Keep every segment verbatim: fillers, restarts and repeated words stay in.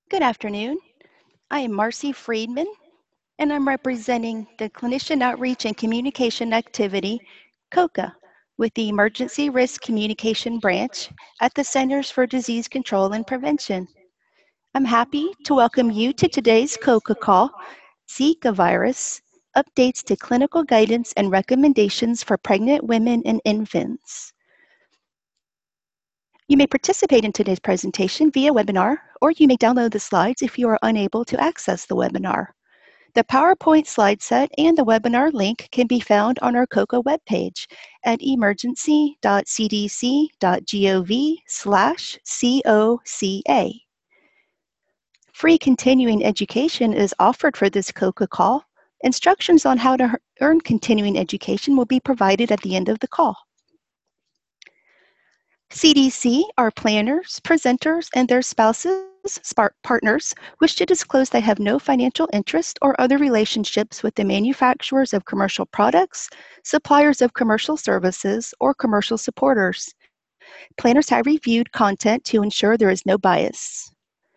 Good afternoon. I am Marcy Friedman, and I'm representing the Clinician Outreach and Communication Activity, COCA, with the Emergency Risk Communication Branch at the Centers for Disease Control and Prevention. I'm happy to welcome you to today's COCA call, Zika virus, updates to clinical guidance and recommendations for pregnant women and infants. You may participate in today's presentation via webinar, or you may download the slides if you are unable to access the webinar. The PowerPoint slide set and the webinar link can be found on our COCA webpage at emergency dot c d c dot gov slash COCA. Free continuing education is offered for this COCA call. Instructions on how to earn continuing education will be provided at the end of the call. C D C, our planners, presenters, and their spouses, partners, wish to disclose they have no financial interest or other relationships with the manufacturers of commercial products, suppliers of commercial services, or commercial supporters. Planners have reviewed content to ensure there is no bias.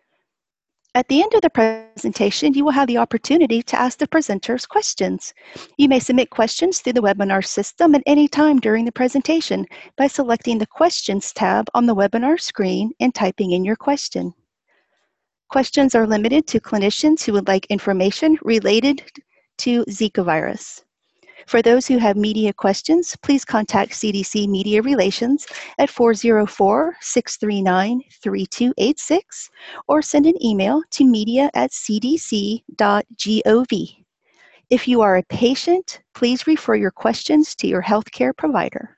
At the end of the presentation, you will have the opportunity to ask the presenters questions. You may submit questions through the webinar system at any time during the presentation by selecting the Questions tab on the webinar screen and typing in your question. Questions are limited to clinicians who would like information related to Zika virus. For those who have media questions, please contact C D C Media Relations at four zero four, six three nine, three two eight six or send an email to media at c d c dot gov. If you are a patient, please refer your questions to your healthcare provider.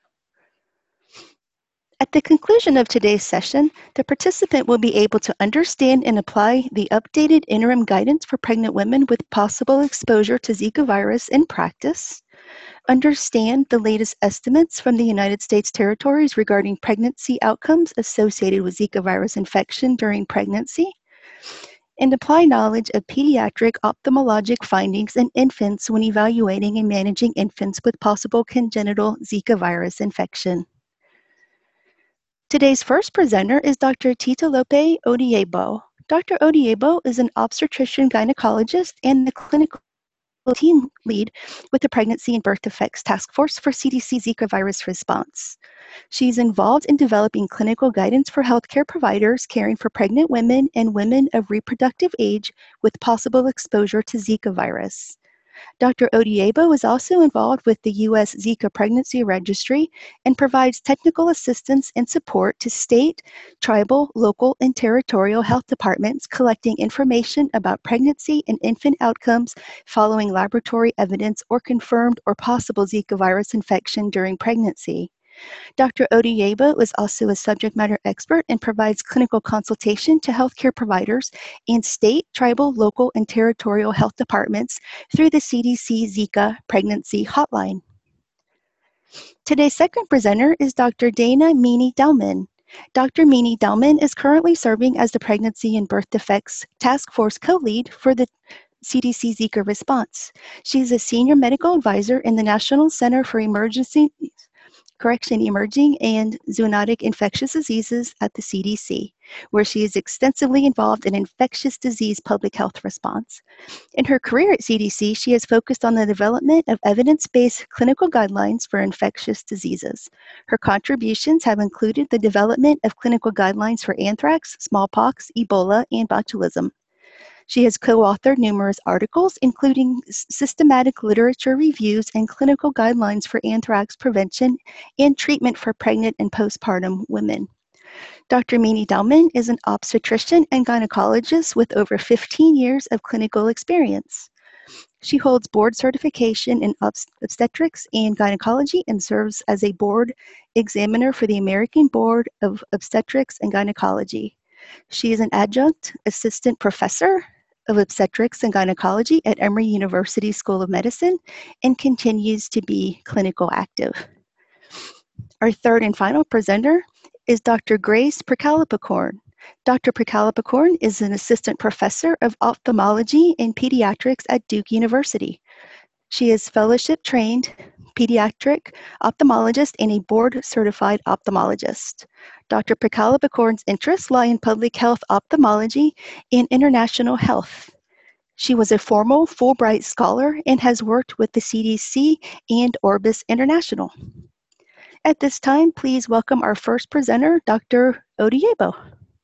At the conclusion of today's session, the participant will be able to understand and apply the updated interim guidance for pregnant women with possible exposure to Zika virus in practice, understand the latest estimates from the United States territories regarding pregnancy outcomes associated with Zika virus infection during pregnancy, and apply knowledge of pediatric ophthalmologic findings in infants when evaluating and managing infants with possible congenital Zika virus infection. Today's first presenter is Doctor Titolope Odiebo. Doctor Odiebo is an obstetrician gynecologist and the clinical team lead with the Pregnancy and Birth Defects Task Force for C D C Zika virus response. She's involved in developing clinical guidance for healthcare providers caring for pregnant women and women of reproductive age with possible exposure to Zika virus. Doctor Odiebo is also involved with the U S Zika Pregnancy Registry and provides technical assistance and support to state, tribal, local, and territorial health departments collecting information about pregnancy and infant outcomes following laboratory evidence or confirmed or possible Zika virus infection during pregnancy. Doctor Odiebo is also a subject matter expert and provides clinical consultation to healthcare providers and state, tribal, local, and territorial health departments through the C D C Zika Pregnancy Hotline. Today's second presenter is Doctor Dana Meany-Delman. Doctor Meany-Delman is currently serving as the Pregnancy and Birth Defects Task Force co-lead for the C D C Zika response. She is a senior medical advisor in the National Center for Emergency Correction, Emerging and Zoonotic Infectious Diseases at the C D C, where she is extensively involved in infectious disease public health response. In her career at C D C, she has focused on the development of evidence-based clinical guidelines for infectious diseases. Her contributions have included the development of clinical guidelines for anthrax, smallpox, Ebola, and botulism. She has co-authored numerous articles, including systematic literature reviews and clinical guidelines for anthrax prevention and treatment for pregnant and postpartum women. Doctor Meany-Delman is an obstetrician and gynecologist with over fifteen years of clinical experience. She holds board certification in obstetrics and gynecology and serves as a board examiner for the American Board of Obstetrics and Gynecology. She is an adjunct assistant professor of obstetrics and gynecology at Emory University School of Medicine and continues to be clinical active. Our third and final presenter is Doctor Grace Precalpicorn. Doctor Precalpicorn is an assistant professor of ophthalmology and pediatrics at Duke University. She is fellowship trained pediatric ophthalmologist and a board-certified ophthalmologist. Doctor Prakala Bakorn's interests lie in public health ophthalmology and international health. She was a former Fulbright scholar and has worked with the C D C and Orbis International. At this time, please welcome our first presenter, Doctor Odiebo.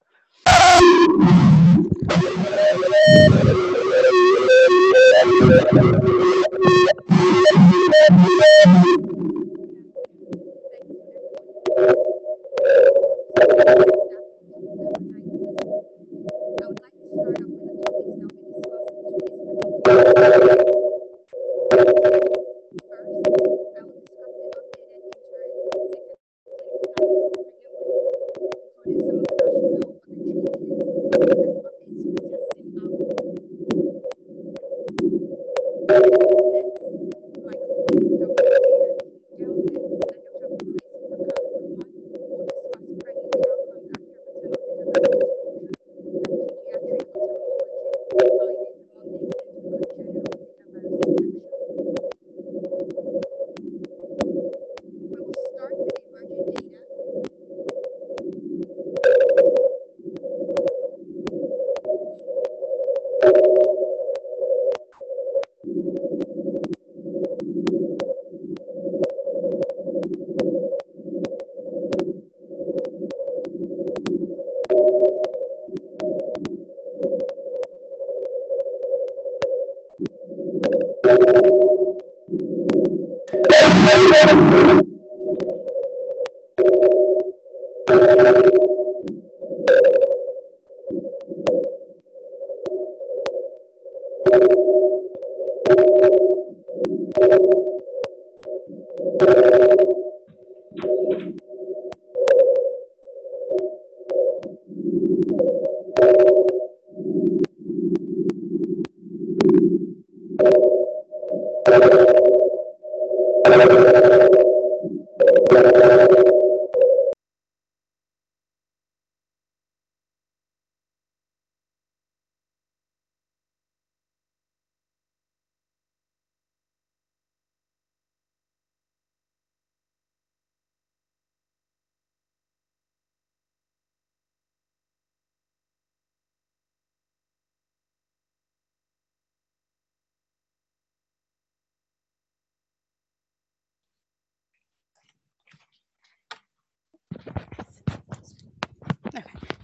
Okay.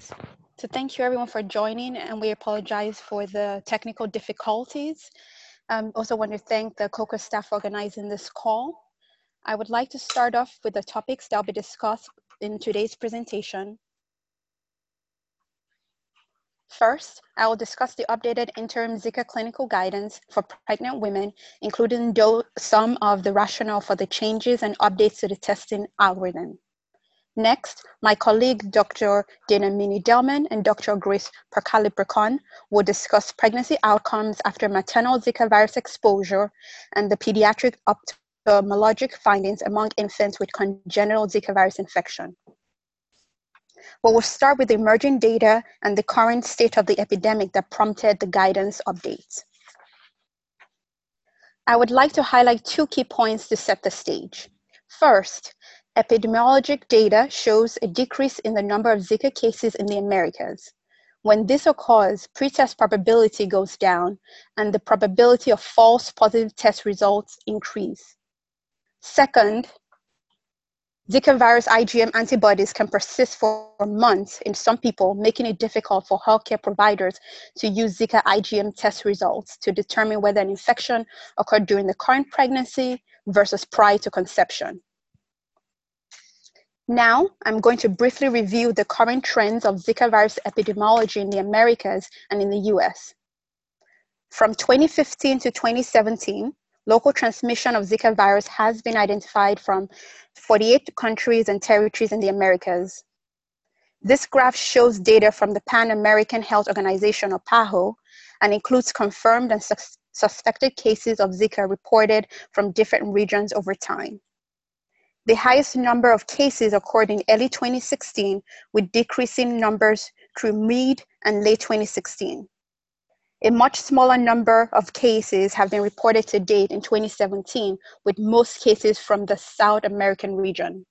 So thank you everyone for joining, and we apologize for the technical difficulties. Um, also want to thank the COCA staff for organizing this call. I would like to start off with the topics that will be discussed in today's presentation. First, I will discuss the updated interim Zika clinical guidance for pregnant women, including some of the rationale for the changes and updates to the testing algorithm. Next, my colleague, Doctor Dana Mini-Delman and Doctor Grace Prakala-Bakkorn will discuss pregnancy outcomes after maternal Zika virus exposure and the pediatric ophthalmologic findings among infants with congenital Zika virus infection. But we'll start with the emerging data and the current state of the epidemic that prompted the guidance updates. I would like to highlight two key points to set the stage. First, epidemiologic data shows a decrease in the number of Zika cases in the Americas. When this occurs, pretest probability goes down and the probability of false positive test results increase. Second, Zika virus I G M antibodies can persist for months in some people, making it difficult for healthcare providers to use Zika I G M test results to determine whether an infection occurred during the current pregnancy versus prior to conception. Now, I'm going to briefly review the current trends of Zika virus epidemiology in the Americas and in the U S. From twenty fifteen to twenty seventeen, local transmission of Zika virus has been identified from forty-eight countries and territories in the Americas. This graph shows data from the Pan American Health Organization, or PAHO, and includes confirmed and sus suspected cases of Zika reported from different regions over time. The highest number of cases occurred in early twenty sixteen, with decreasing numbers through mid and late twenty sixteen. A much smaller number of cases have been reported to date in twenty seventeen, with most cases from the South American region.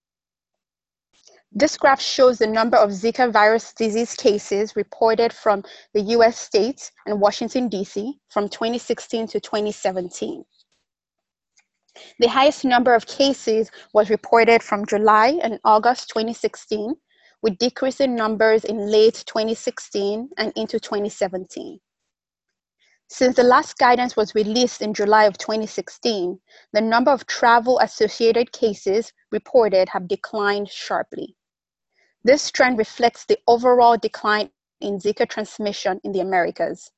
This graph shows the number of Zika virus disease cases reported from the U S states and Washington, D C from twenty sixteen to twenty seventeen. The highest number of cases was reported from July and August twenty sixteen, with decreasing numbers in late twenty sixteen and into twenty seventeen. Since the last guidance was released in July of twenty sixteen, the number of travel-associated cases reported have declined sharply. This trend reflects the overall decline in Zika transmission in the Americas.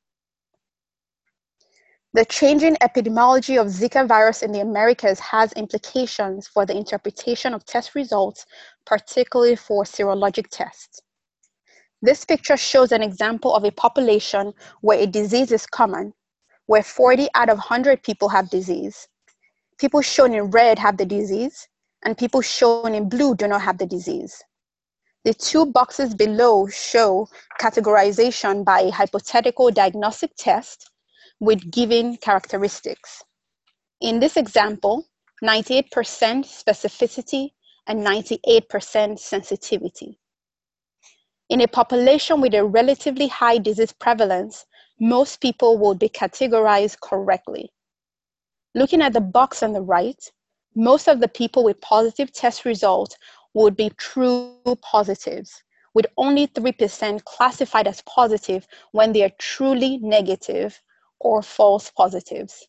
The changing epidemiology of Zika virus in the Americas has implications for the interpretation of test results, particularly for serologic tests. This picture shows an example of a population where a disease is common, where forty out of one hundred people have disease. People shown in red have the disease, and people shown in blue do not have the disease. The two boxes below show categorization by a hypothetical diagnostic test with given characteristics. In this example, ninety-eight percent specificity and ninety-eight percent sensitivity. In a population with a relatively high disease prevalence, most people will be categorized correctly. Looking at the box on the right, most of the people with positive test results would be true positives, with only three percent classified as positive when they are truly negative or false positives.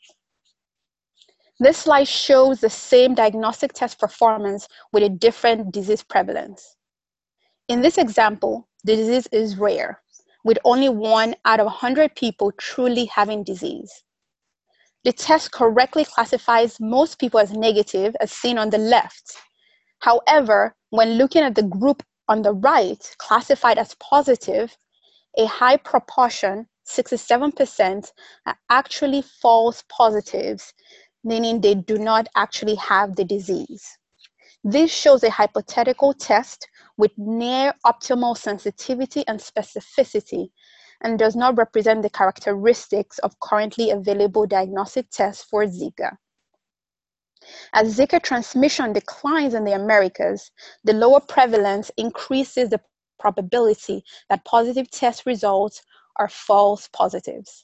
This slide shows the same diagnostic test performance with a different disease prevalence. In this example, the disease is rare, with only one out of one hundred people truly having disease. The test correctly classifies most people as negative, as seen on the left. However, when looking at the group on the right, classified as positive, a high proportion, sixty-seven percent, are actually false positives, meaning they do not actually have the disease. This shows a hypothetical test with near optimal sensitivity and specificity, and does not represent the characteristics of currently available diagnostic tests for Zika. As Zika transmission declines in the Americas, the lower prevalence increases the probability that positive test results are false positives.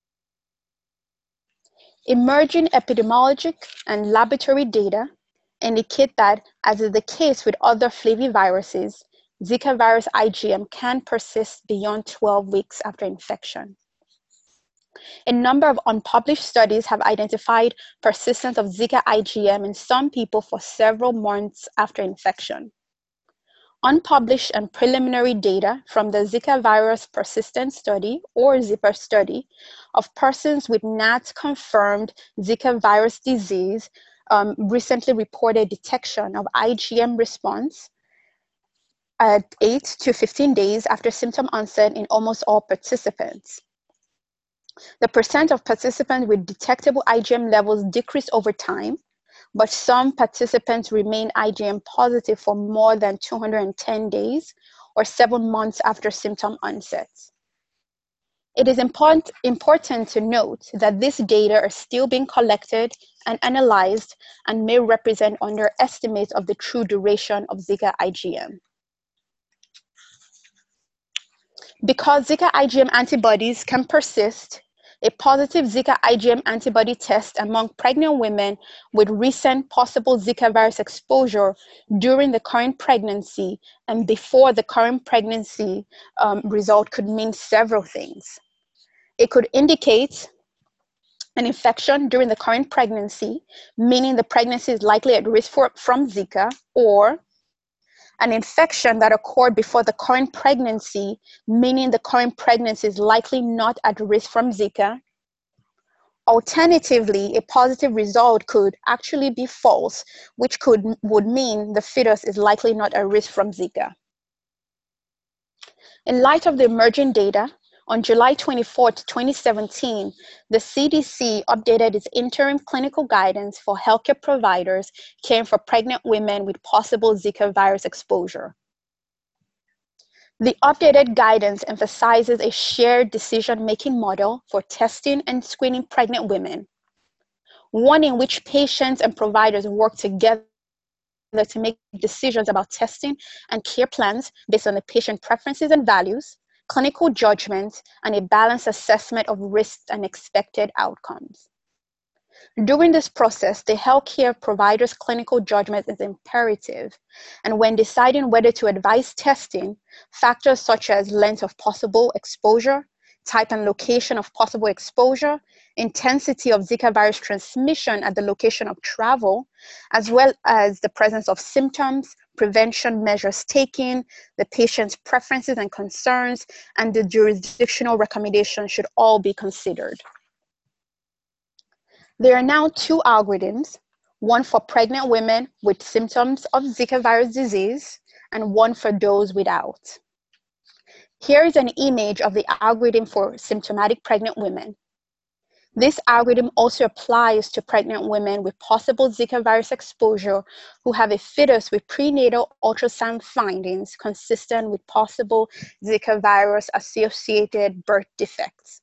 Emerging epidemiologic and laboratory data indicate that, as is the case with other flaviviruses, Zika virus I G M can persist beyond twelve weeks after infection. A number of unpublished studies have identified persistence of Zika I G M in some people for several months after infection. Unpublished and preliminary data from the Zika virus persistence study, or ZIPPER study, of persons with N A T-confirmed Zika virus disease um, recently reported detection of I G M response at eight to fifteen days after symptom onset in almost all participants. The percent of participants with detectable I G M levels decreased over time, but some participants remain I G M positive for more than two hundred ten days or seven months after symptom onset. It is important, important to note that this data are still being collected and analyzed and may represent underestimates of the true duration of Zika I G M. Because Zika I G M antibodies can persist, a positive Zika I G M antibody test among pregnant women with recent possible Zika virus exposure during the current pregnancy and before the current pregnancy um, result could mean several things. It could indicate an infection during the current pregnancy, meaning the pregnancy is likely at risk for, from Zika, or an infection that occurred before the current pregnancy, meaning the current pregnancy is likely not at risk from Zika. Alternatively, a positive result could actually be false, which could would mean the fetus is likely not at risk from Zika. In light of the emerging data, on July twenty-fourth, twenty seventeen, the C D C updated its interim clinical guidance for healthcare providers caring for pregnant women with possible Zika virus exposure. The updated guidance emphasizes a shared decision-making model for testing and screening pregnant women, one in which patients and providers work together to make decisions about testing and care plans based on the patient preferences and values, clinical judgment, and a balanced assessment of risks and expected outcomes. During this process, the healthcare provider's clinical judgment is imperative, and when deciding whether to advise testing, factors such as length of possible exposure, type and location of possible exposure, intensity of Zika virus transmission at the location of travel, as well as the presence of symptoms, prevention measures taken, the patient's preferences and concerns, and the jurisdictional recommendations should all be considered. There are now two algorithms, one for pregnant women with symptoms of Zika virus disease and one for those without. Here is an image of the algorithm for symptomatic pregnant women. This algorithm also applies to pregnant women with possible Zika virus exposure who have a fetus with prenatal ultrasound findings consistent with possible Zika virus associated birth defects.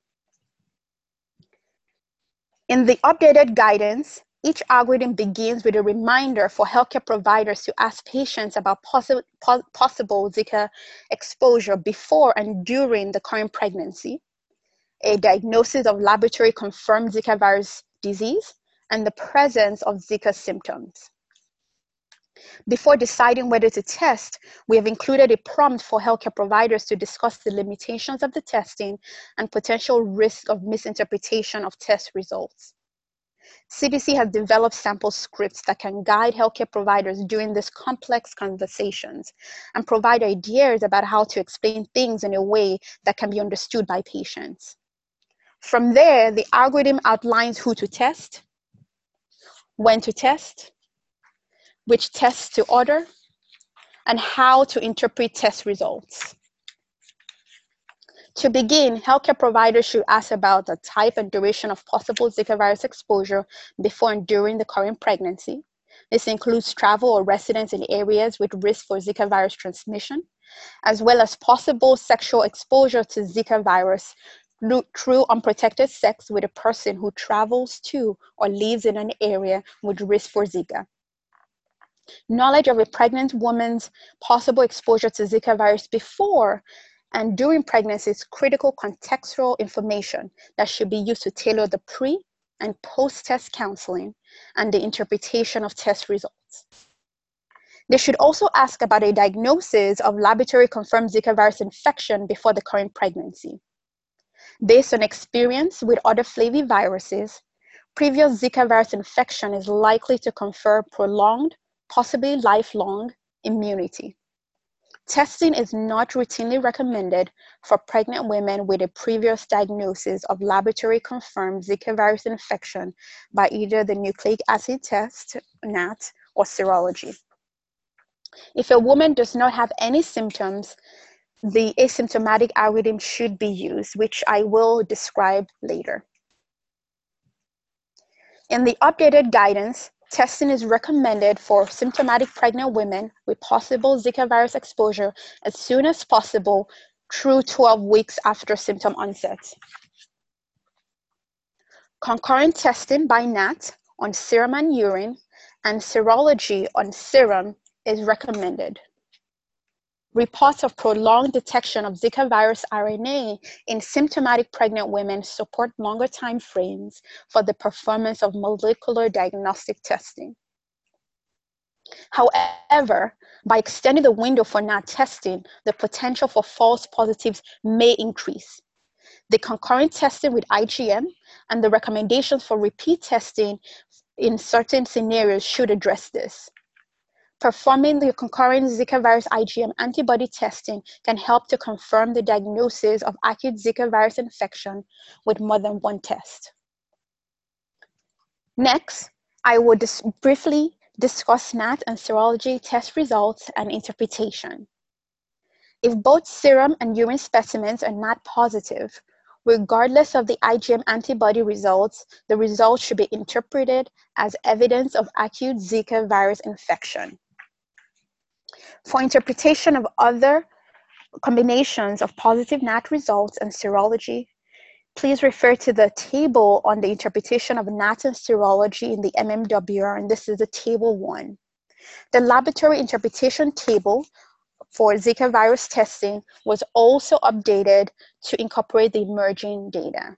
In the updated guidance, each algorithm begins with a reminder for healthcare providers to ask patients about possi po possible Zika exposure before and during the current pregnancy, a diagnosis of laboratory confirmed Zika virus disease, and the presence of Zika symptoms. Before deciding whether to test, we have included a prompt for healthcare providers to discuss the limitations of the testing and potential risk of misinterpretation of test results. C D C has developed sample scripts that can guide healthcare providers during these complex conversations and provide ideas about how to explain things in a way that can be understood by patients. From there, the algorithm outlines who to test, when to test, which tests to order, and how to interpret test results. To begin, healthcare providers should ask about the type and duration of possible Zika virus exposure before and during the current pregnancy. This includes travel or residence in areas with risk for Zika virus transmission, as well as possible sexual exposure to Zika virus through unprotected sex with a person who travels to or lives in an area with risk for Zika. Knowledge of a pregnant woman's possible exposure to Zika virus before and during pregnancy is critical contextual information that should be used to tailor the pre and post-test counseling and the interpretation of test results. They should also ask about a diagnosis of laboratory confirmed Zika virus infection before the current pregnancy. Based on experience with other flaviviruses, previous Zika virus infection is likely to confer prolonged, possibly lifelong, immunity. Testing is not routinely recommended for pregnant women with a previous diagnosis of laboratory confirmed Zika virus infection by either the nucleic acid test, N A T, or serology. If a woman does not have any symptoms, the asymptomatic algorithm should be used, which I will describe later. In the updated guidance, testing is recommended for symptomatic pregnant women with possible Zika virus exposure as soon as possible through twelve weeks after symptom onset. Concurrent testing by N A T on serum and urine and serology on serum is recommended. Reports of prolonged detection of Zika virus R N A in symptomatic pregnant women support longer time frames for the performance of molecular diagnostic testing. However, by extending the window for N A T testing, the potential for false positives may increase. The concurrent testing with I G M and the recommendations for repeat testing in certain scenarios should address this. Performing the concurrent Zika virus I G M antibody testing can help to confirm the diagnosis of acute Zika virus infection with more than one test. Next, I will dis briefly discuss N A T and serology test results and interpretation. If both serum and urine specimens are not positive, regardless of the I G M antibody results, the results should be interpreted as evidence of acute Zika virus infection. For interpretation of other combinations of positive N A T results and serology, please refer to the table on the interpretation of N A T and serology in the M M W R, and this is the table one. The laboratory interpretation table for Zika virus testing was also updated to incorporate the emerging data.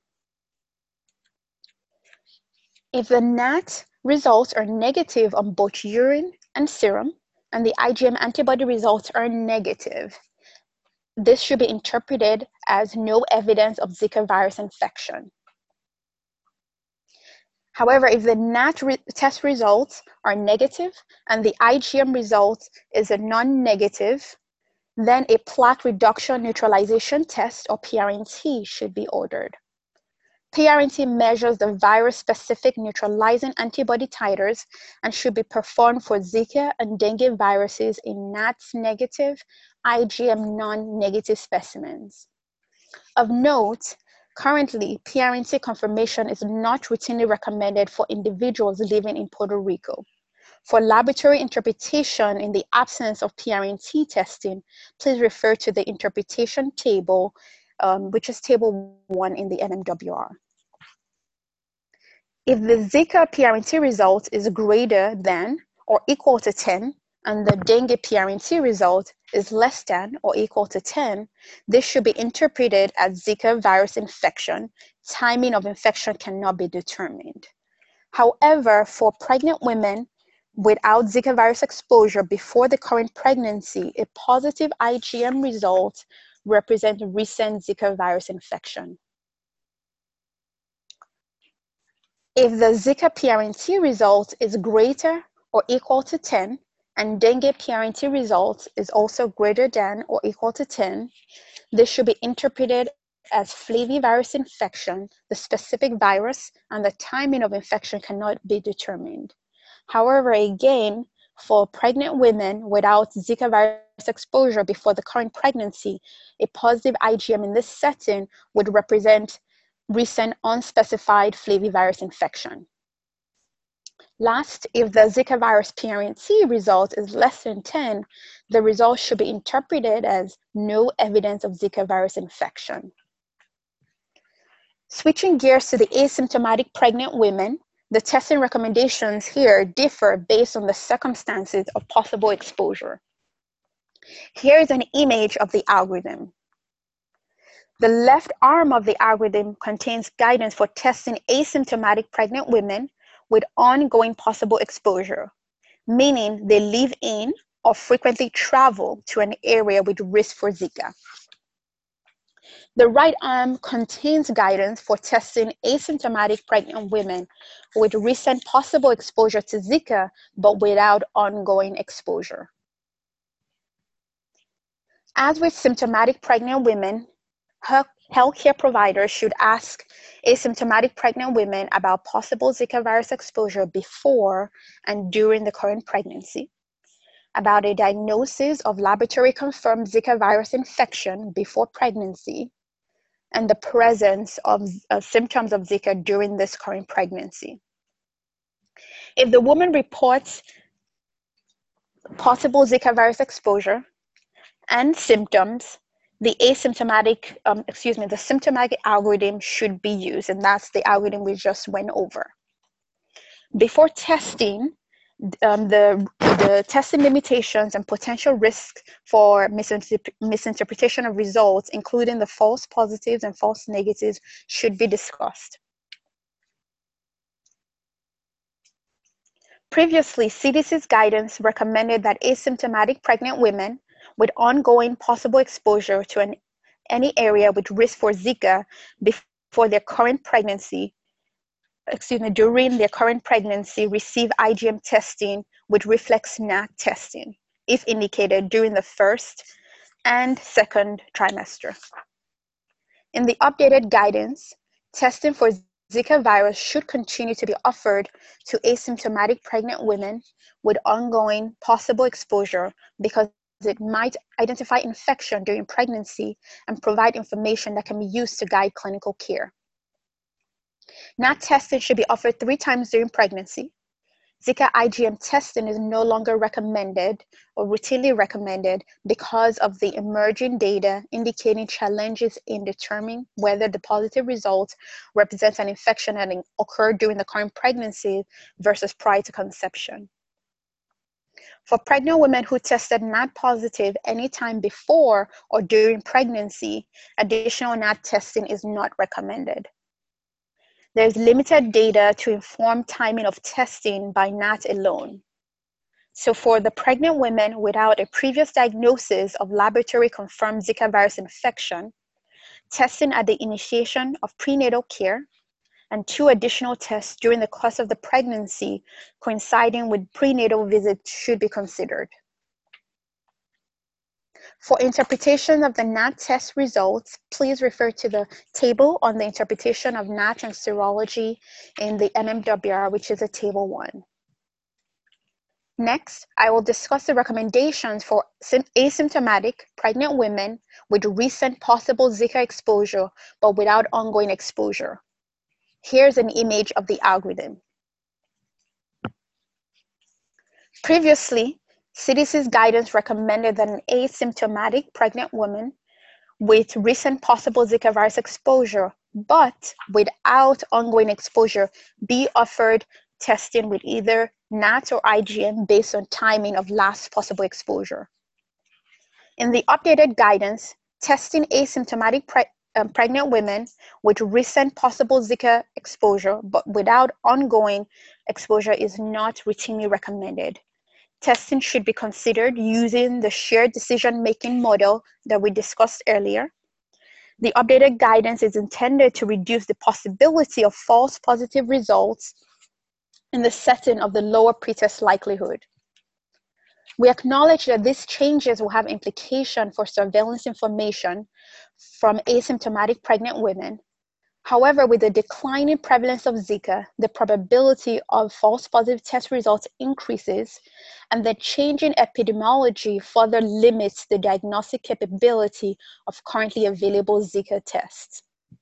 If the N A T results are negative on both urine and serum, and the IgM antibody results are negative, this should be interpreted as no evidence of Zika virus infection. However, if the N A T re test results are negative and the IgM result is a non-negative, then a plaque reduction neutralization test, or P R N T, should be ordered. P R N T measures the virus-specific neutralizing antibody titers and should be performed for Zika and dengue viruses in N A T negative, IgM non-negative specimens. Of note, currently, P R N T confirmation is not routinely recommended for individuals living in Puerto Rico. For laboratory interpretation in the absence of P R N T testing, please refer to the interpretation table, um, which is table one in the M M W R. If the Zika P R N T result is greater than or equal to ten, and the dengue P R N T result is less than or equal to ten, this should be interpreted as Zika virus infection. Timing of infection cannot be determined. However, for pregnant women without Zika virus exposure before the current pregnancy, a positive IgM result represents recent Zika virus infection. If the Zika P R N T result is greater or equal to ten, and dengue P R N T result is also greater than or equal to ten, this should be interpreted as flavivirus infection. The specific virus and the timing of infection cannot be determined. However, again, for pregnant women without Zika virus exposure before the current pregnancy, a positive IgM in this setting would represent recent unspecified flavivirus infection. Last, if the Zika virus P R N T result is less than ten, the result should be interpreted as no evidence of Zika virus infection. Switching gears to the asymptomatic pregnant women, the testing recommendations here differ based on the circumstances of possible exposure. Here is an image of the algorithm. The left arm of the algorithm contains guidance for testing asymptomatic pregnant women with ongoing possible exposure, meaning they live in or frequently travel to an area with risk for Zika. The right arm contains guidance for testing asymptomatic pregnant women with recent possible exposure to Zika, but without ongoing exposure. As with symptomatic pregnant women, healthcare providers should ask asymptomatic pregnant women about possible Zika virus exposure before and during the current pregnancy, about a diagnosis of laboratory-confirmed Zika virus infection before pregnancy, and the presence of uh, symptoms of Zika during this current pregnancy. If the woman reports possible Zika virus exposure and symptoms, the asymptomatic, um, excuse me, the symptomatic algorithm should be used, and that's the algorithm we just went over. Before testing, um, the, the testing limitations and potential risks for misinterp misinterpretation of results, including the false positives and false negatives, should be discussed. Previously, C D C's guidance recommended that asymptomatic pregnant women with ongoing possible exposure to an, any area with risk for Zika before their current pregnancy, excuse me, during their current pregnancy, receive IgM testing with reflex N A T testing, if indicated during the first and second trimester. In the updated guidance, testing for Zika virus should continue to be offered to asymptomatic pregnant women with ongoing possible exposure because it might identify infection during pregnancy and provide information that can be used to guide clinical care. N A T testing should be offered three times during pregnancy. Zika I G M testing is no longer recommended or routinely recommended because of the emerging data indicating challenges in determining whether the positive result represents an infection that occurred during the current pregnancy versus prior to conception. For pregnant women who tested N A T positive anytime before or during pregnancy, additional N A T testing is not recommended. There's limited data to inform timing of testing by N A T alone. So for the pregnant women without a previous diagnosis of laboratory-confirmed Zika virus infection, testing at the initiation of prenatal care and two additional tests during the course of the pregnancy coinciding with prenatal visits should be considered. For interpretation of the N A T test results, please refer to the table on the interpretation of N A T and serology in the M M W R, which is a table one. Next, I will discuss the recommendations for asymptomatic pregnant women with recent possible Zika exposure, but without ongoing exposure. Here's an image of the algorithm. Previously, C D C's guidance recommended that an asymptomatic pregnant woman with recent possible Zika virus exposure, but without ongoing exposure, be offered testing with either N A T or I G M based on timing of last possible exposure. In the updated guidance, testing asymptomatic pre um, pregnant women with recent possible Zika exposure, but without ongoing exposure is not routinely recommended. Testing should be considered using the shared decision-making model that we discussed earlier. The updated guidance is intended to reduce the possibility of false positive results in the setting of the lower pretest likelihood. We acknowledge that these changes will have implications for surveillance information from asymptomatic pregnant women. However, with the declining prevalence of Zika, the probability of false positive test results increases, and the changing epidemiology further limits the diagnostic capability of currently available Zika tests.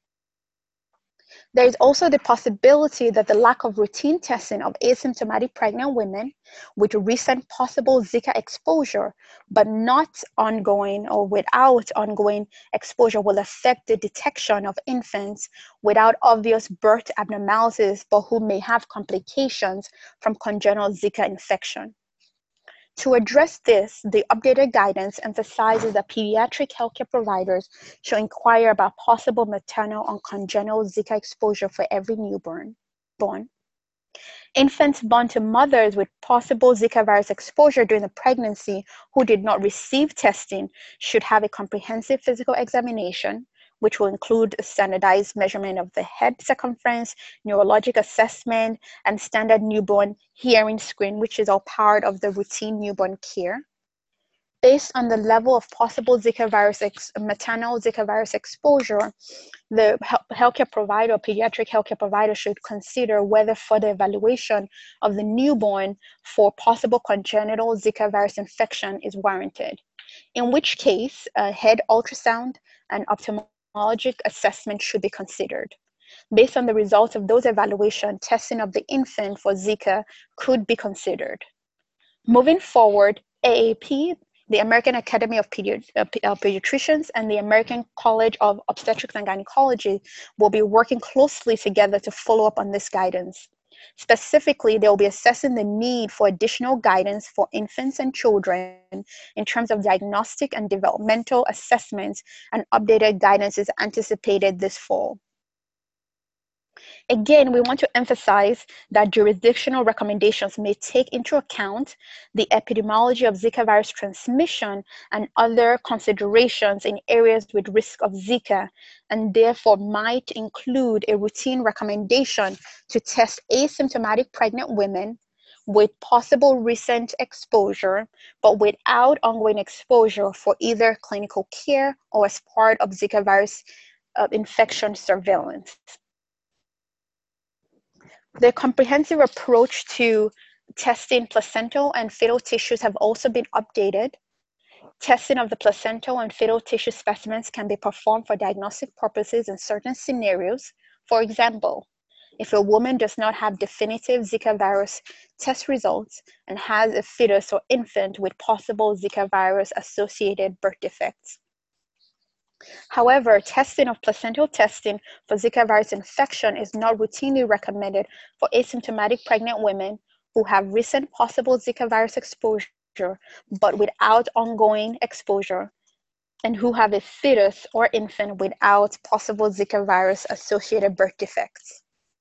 There is also the possibility that the lack of routine testing of asymptomatic pregnant women with recent possible Zika exposure, but not ongoing or without ongoing exposure, will affect the detection of infants without obvious birth abnormalities, but who may have complications from congenital Zika infection. To address this, the updated guidance emphasizes that pediatric healthcare providers should inquire about possible maternal and congenital Zika exposure for every newborn born. Infants born to mothers with possible Zika virus exposure during the pregnancy who did not receive testing should have a comprehensive physical examination, which will include a standardized measurement of the head circumference, neurologic assessment, and standard newborn hearing screen, which is all part of the routine newborn care. Based on the level of possible Zika virus, ex maternal Zika virus exposure, the healthcare provider, pediatric healthcare provider, should consider whether further evaluation of the newborn for possible congenital Zika virus infection is warranted, in which case a head ultrasound and ophthalmologic assessment should be considered. Based on the results of those evaluations, testing of the infant for Zika could be considered. Moving forward, A A P, the American Academy of Pedi uh, Pediatricians, and the American College of Obstetrics and Gynecology will be working closely together to follow up on this guidance. Specifically, they will be assessing the need for additional guidance for infants and children in terms of diagnostic and developmental assessments, and updated guidance is anticipated this fall. Again, we want to emphasize that jurisdictional recommendations may take into account the epidemiology of Zika virus transmission and other considerations in areas with risk of Zika, and therefore might include a routine recommendation to test asymptomatic pregnant women with possible recent exposure, but without ongoing exposure, for either clinical care or as part of Zika virus uh, infection surveillance. The comprehensive approach to testing placental and fetal tissues have also been updated. Testing of the placental and fetal tissue specimens can be performed for diagnostic purposes in certain scenarios. For example, If a woman does not have definitive Zika virus test results and has a fetus or infant with possible Zika virus associated birth defects. However, testing of placental testing for Zika virus infection is not routinely recommended for asymptomatic pregnant women who have recent possible Zika virus exposure, but without ongoing exposure, and who have a fetus or infant without possible Zika virus associated birth defects.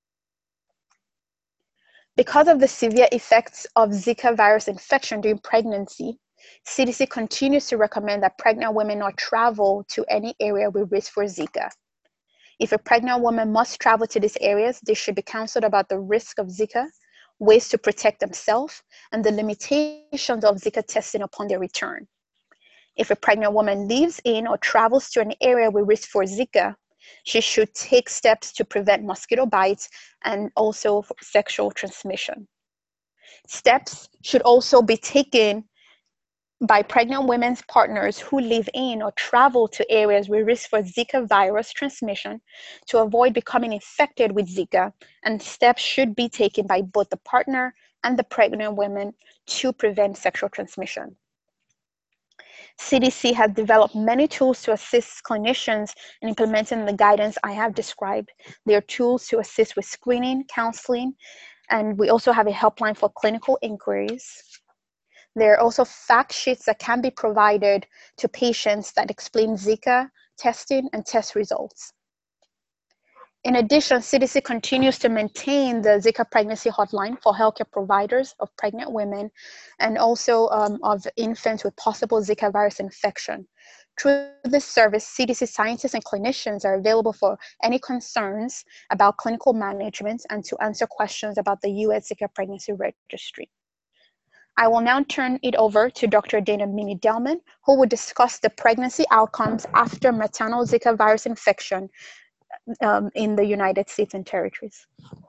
Because of the severe effects of Zika virus infection during pregnancy, C D C continues to recommend that pregnant women not travel to any area with risk for Zika. If a pregnant woman must travel to these areas, they should be counseled about the risk of Zika, ways to protect themselves, and the limitations of Zika testing upon their return. If a pregnant woman lives in or travels to an area with risk for Zika, she should take steps to prevent mosquito bites and also sexual transmission. Steps should also be taken by pregnant women's partners who live in or travel to areas with risk for Zika virus transmission to avoid becoming infected with Zika, and steps should be taken by both the partner and the pregnant women to prevent sexual transmission. C D C has developed many tools to assist clinicians in implementing the guidance I have described. There are tools to assist with screening, counseling, and we also have a helpline for clinical inquiries. There are also fact sheets that can be provided to patients that explain Zika testing and test results. In addition, C D C continues to maintain the Zika pregnancy hotline for healthcare providers of pregnant women and also um, of infants with possible Zika virus infection. Through this service, C D C scientists and clinicians are available for any concerns about clinical management and to answer questions about the U S Zika Pregnancy Registry. I will now turn it over to Doctor Dana Mini-Delman, who will discuss the pregnancy outcomes after maternal Zika virus infection um, in the United States and Territories.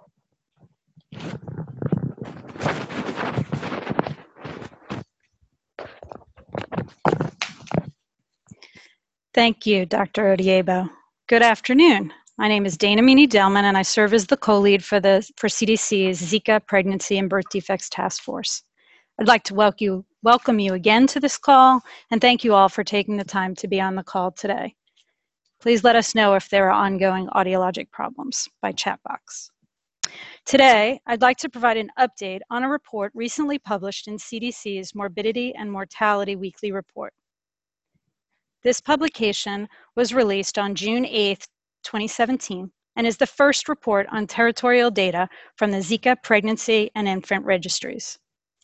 Thank you, Doctor Odiebo. Good afternoon. My name is Dana Mini-Delman, and I serve as the co-lead for the for C D C's Zika Pregnancy and Birth Defects Task Force. I'd like to welcome you, welcome you again to this call, and thank you all for taking the time to be on the call today. Please let us know if there are ongoing audiologic problems by chat box. Today, I'd like to provide an update on a report recently published in C D C's Morbidity and Mortality Weekly Report. This publication was released on June eighth, twenty seventeen, and is the first report on territorial data from the Zika Pregnancy and Infant Registries.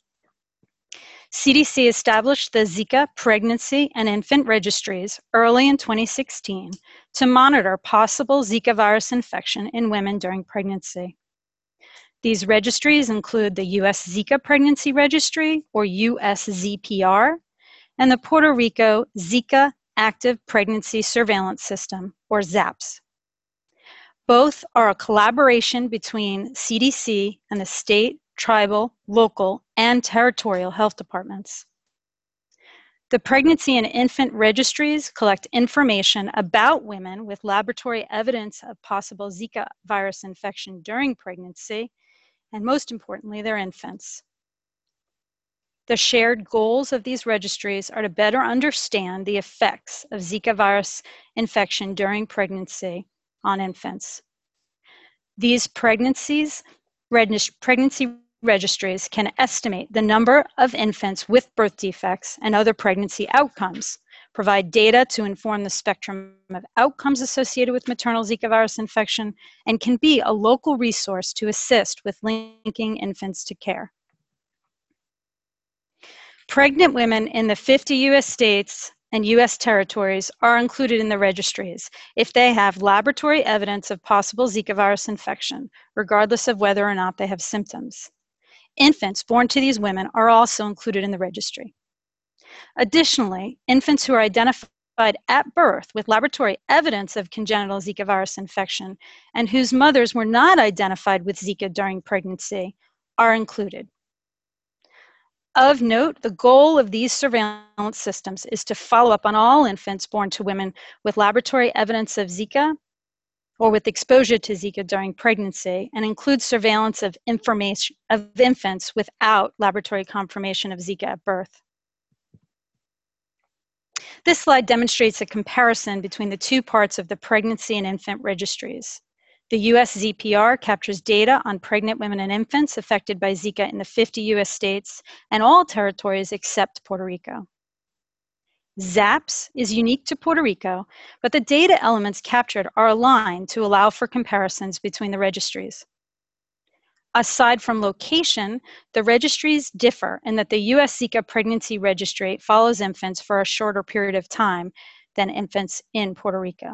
C D C established the Zika Pregnancy and Infant Registries early in twenty sixteen to monitor possible Zika virus infection in women during pregnancy. These registries include the U S Zika Pregnancy Registry, or U S Z P R, and the Puerto Rico Zika Active Pregnancy Surveillance System, or ZAPS. Both are a collaboration between C D C and the state, tribal, local, and territorial health departments. The pregnancy and infant registries collect information about women with laboratory evidence of possible Zika virus infection during pregnancy, and most importantly, their infants. The shared goals of these registries are to better understand the effects of Zika virus infection during pregnancy on infants. These pregnancies, pregnancy registries can estimate the number of infants with birth defects and other pregnancy outcomes, provide data to inform the spectrum of outcomes associated with maternal Zika virus infection, and can be a local resource to assist with linking infants to care. Pregnant women in the fifty U S states and U S territories are included in the registries if they have laboratory evidence of possible Zika virus infection, regardless of whether or not they have symptoms. Infants born to these women are also included in the registry. Additionally, infants who are identified at birth with laboratory evidence of congenital Zika virus infection and whose mothers were not identified with Zika during pregnancy are included. Of note, the goal of these surveillance systems is to follow up on all infants born to women with laboratory evidence of Zika or with exposure to Zika during pregnancy, and includes surveillance of information of infants without laboratory confirmation of Zika at birth. This slide demonstrates a comparison between the two parts of the pregnancy and infant registries. The U S Z P R captures data on pregnant women and infants affected by Zika in the fifty U S states and all territories except Puerto Rico. ZAPS is unique to Puerto Rico, but the data elements captured are aligned to allow for comparisons between the registries. Aside from location, the registries differ in that the U S Zika Pregnancy Registry follows infants for a shorter period of time than infants in Puerto Rico.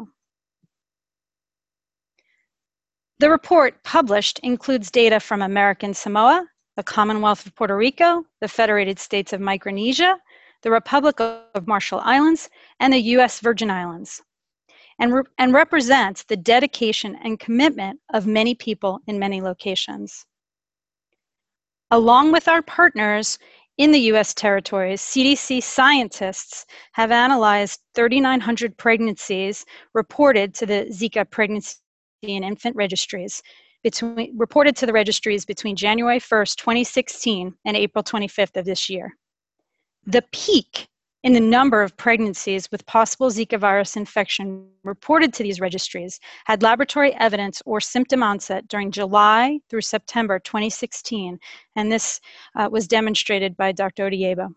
The report published includes data from American Samoa, the Commonwealth of Puerto Rico, the Federated States of Micronesia, the Republic of Marshall Islands, and the U S Virgin Islands, and, re and represents the dedication and commitment of many people in many locations. Along with our partners in the U S territories, C D C scientists have analyzed thirty-nine hundred pregnancies reported to the Zika Pregnancy and Infant Registries, between, reported to the registries between January first, twenty sixteen and April twenty-fifth of this year. The peak in the number of pregnancies with possible Zika virus infection reported to these registries had laboratory evidence or symptom onset during July through September twenty sixteen, and this uh, was demonstrated by Doctor Odiebo.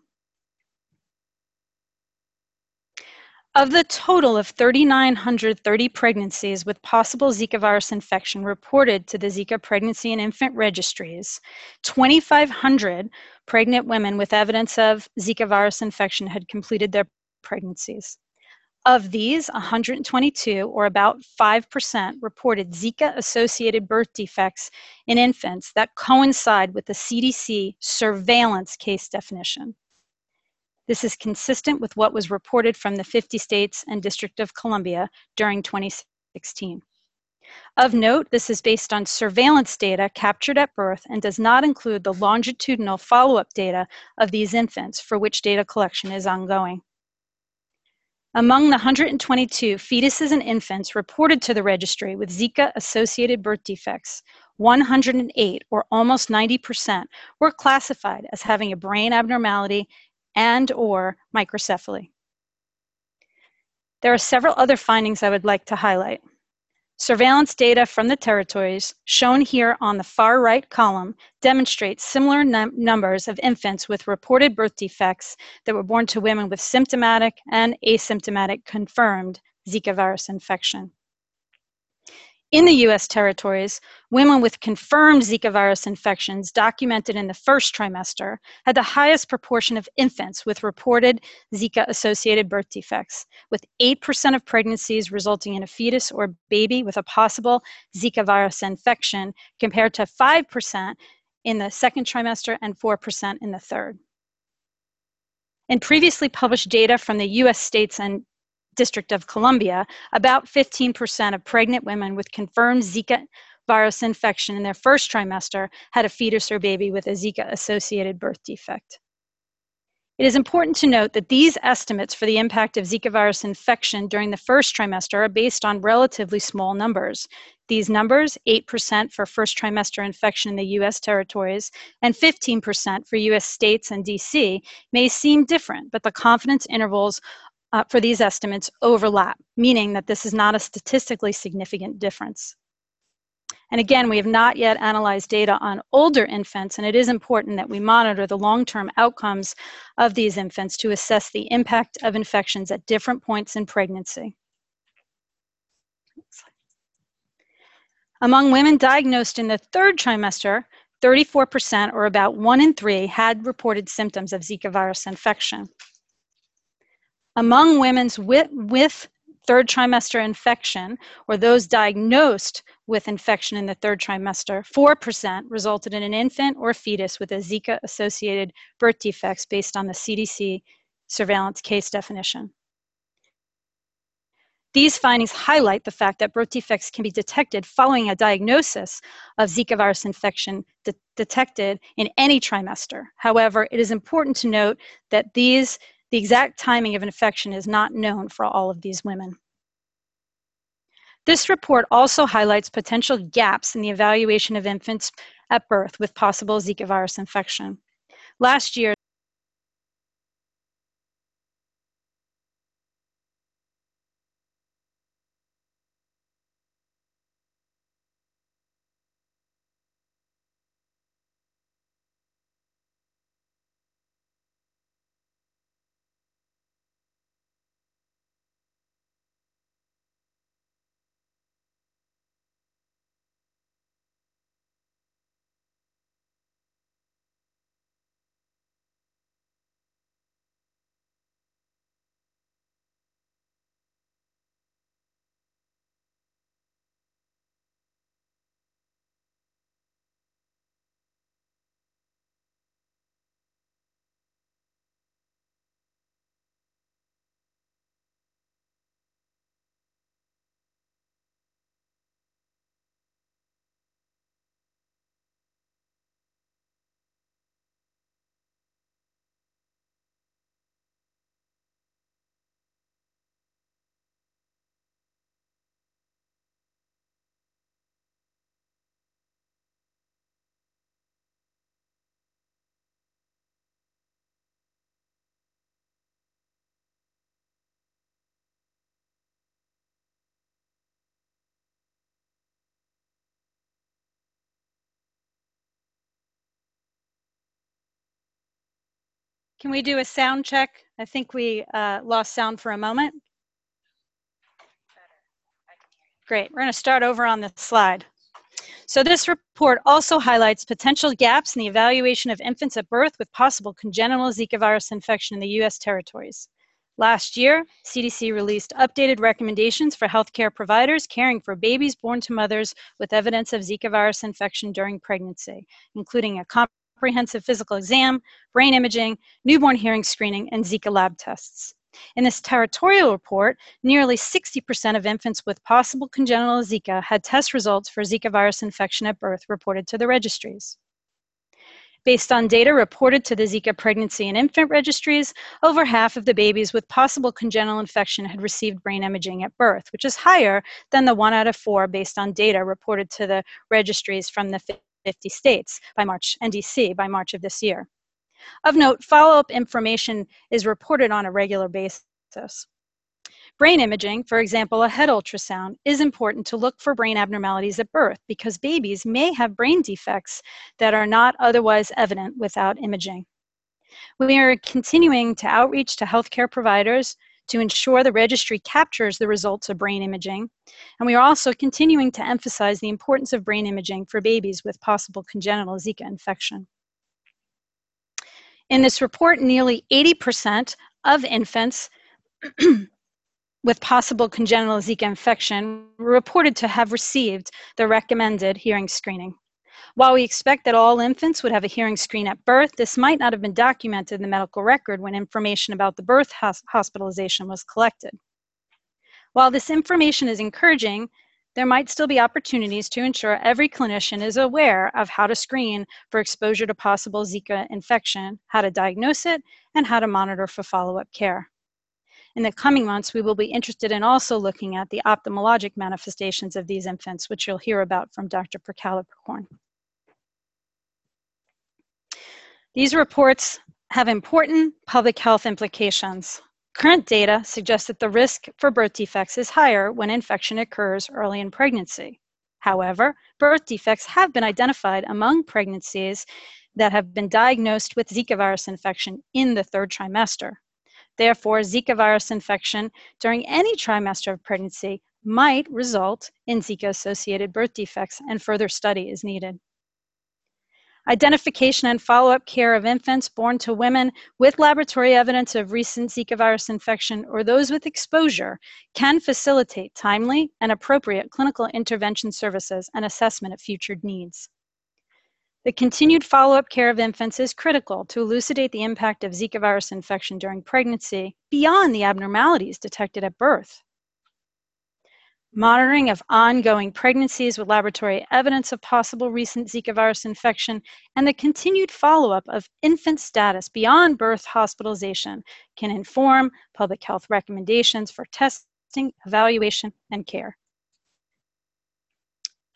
Of the total of three thousand nine hundred thirty pregnancies with possible Zika virus infection reported to the Zika Pregnancy and Infant Registries, two thousand five hundred pregnant women with evidence of Zika virus infection had completed their pregnancies. Of these, one hundred twenty-two, or about five percent, reported Zika-associated birth defects in infants that coincide with the C D C surveillance case definition. This is consistent with what was reported from the fifty states and District of Columbia during twenty sixteen. Of note, this is based on surveillance data captured at birth and does not include the longitudinal follow-up data of these infants, for which data collection is ongoing. Among the one hundred twenty-two fetuses and infants reported to the registry with Zika-associated birth defects, one hundred eight, or almost ninety percent, were classified as having a brain abnormality and or microcephaly. There are several other findings I would like to highlight. Surveillance data from the territories, shown here on the far right column, demonstrates similar num numbers of infants with reported birth defects that were born to women with symptomatic and asymptomatic confirmed Zika virus infection. In the U S territories, women with confirmed Zika virus infections documented in the first trimester had the highest proportion of infants with reported Zika-associated birth defects, with eight percent of pregnancies resulting in a fetus or baby with a possible Zika virus infection, compared to five percent in the second trimester and four percent in the third. In previously published data from the U S states and District of Columbia, about fifteen percent of pregnant women with confirmed Zika virus infection in their first trimester had a fetus or baby with a Zika-associated birth defect. It is important to note that these estimates for the impact of Zika virus infection during the first trimester are based on relatively small numbers. These numbers, eight percent for first trimester infection in the U S territories and fifteen percent for U S states and D C, may seem different, but the confidence intervals Uh, for these estimates overlap, meaning that this is not a statistically significant difference. And again, we have not yet analyzed data on older infants, and it is important that we monitor the long-term outcomes of these infants to assess the impact of infections at different points in pregnancy. Among women diagnosed in the third trimester, thirty-four percent, or about one in three, had reported symptoms of Zika virus infection. Among women with, with third trimester infection, or those diagnosed with infection in the third trimester, four percent resulted in an infant or fetus with a Zika-associated birth defects based on the C D C surveillance case definition. These findings highlight the fact that birth defects can be detected following a diagnosis of Zika virus infection de detected in any trimester. However, it is important to note that these The exact timing of infection is not known for all of these women. This report also highlights potential gaps in the evaluation of infants at birth with possible Zika virus infection. Last year, can we do a sound check? I think we uh, lost sound for a moment. Great, we're gonna start over on this slide. So this report also highlights potential gaps in the evaluation of infants at birth with possible congenital Zika virus infection in the U S territories. Last year, C D C released updated recommendations for healthcare providers caring for babies born to mothers with evidence of Zika virus infection during pregnancy, including a comprehensive physical exam, brain imaging, newborn hearing screening, and Zika lab tests. In this territorial report, nearly sixty percent of infants with possible congenital Zika had test results for Zika virus infection at birth reported to the registries. Based on data reported to the Zika pregnancy and infant registries, over half of the babies with possible congenital infection had received brain imaging at birth, which is higher than the one out of four based on data reported to the registries from the fifty states by March, N D C, by March of this year. Of note, follow-up information is reported on a regular basis. Brain imaging, for example, a head ultrasound, is important to look for brain abnormalities at birth because babies may have brain defects that are not otherwise evident without imaging. We are continuing to outreach to healthcare providers to ensure the registry captures the results of brain imaging, and we are also continuing to emphasize the importance of brain imaging for babies with possible congenital Zika infection. In this report, nearly eighty percent of infants with possible congenital Zika infection were reported to have received the recommended hearing screening. While we expect that all infants would have a hearing screen at birth, this might not have been documented in the medical record when information about the birth hospitalization was collected. While this information is encouraging, there might still be opportunities to ensure every clinician is aware of how to screen for exposure to possible Zika infection, how to diagnose it, and how to monitor for follow-up care. In the coming months, we will be interested in also looking at the ophthalmologic manifestations of these infants, which you'll hear about from Doctor Percaliporn. These reports have important public health implications. Current data suggests that the risk for birth defects is higher when infection occurs early in pregnancy. However, birth defects have been identified among pregnancies that have been diagnosed with Zika virus infection in the third trimester. Therefore, Zika virus infection during any trimester of pregnancy might result in Zika-associated birth defects, and further study is needed. Identification and follow-up care of infants born to women with laboratory evidence of recent Zika virus infection or those with exposure can facilitate timely and appropriate clinical intervention services and assessment of future needs. The continued follow-up care of infants is critical to elucidate the impact of Zika virus infection during pregnancy beyond the abnormalities detected at birth. Monitoring of ongoing pregnancies with laboratory evidence of possible recent Zika virus infection and the continued follow-up of infant status beyond birth hospitalization can inform public health recommendations for testing, evaluation, and care.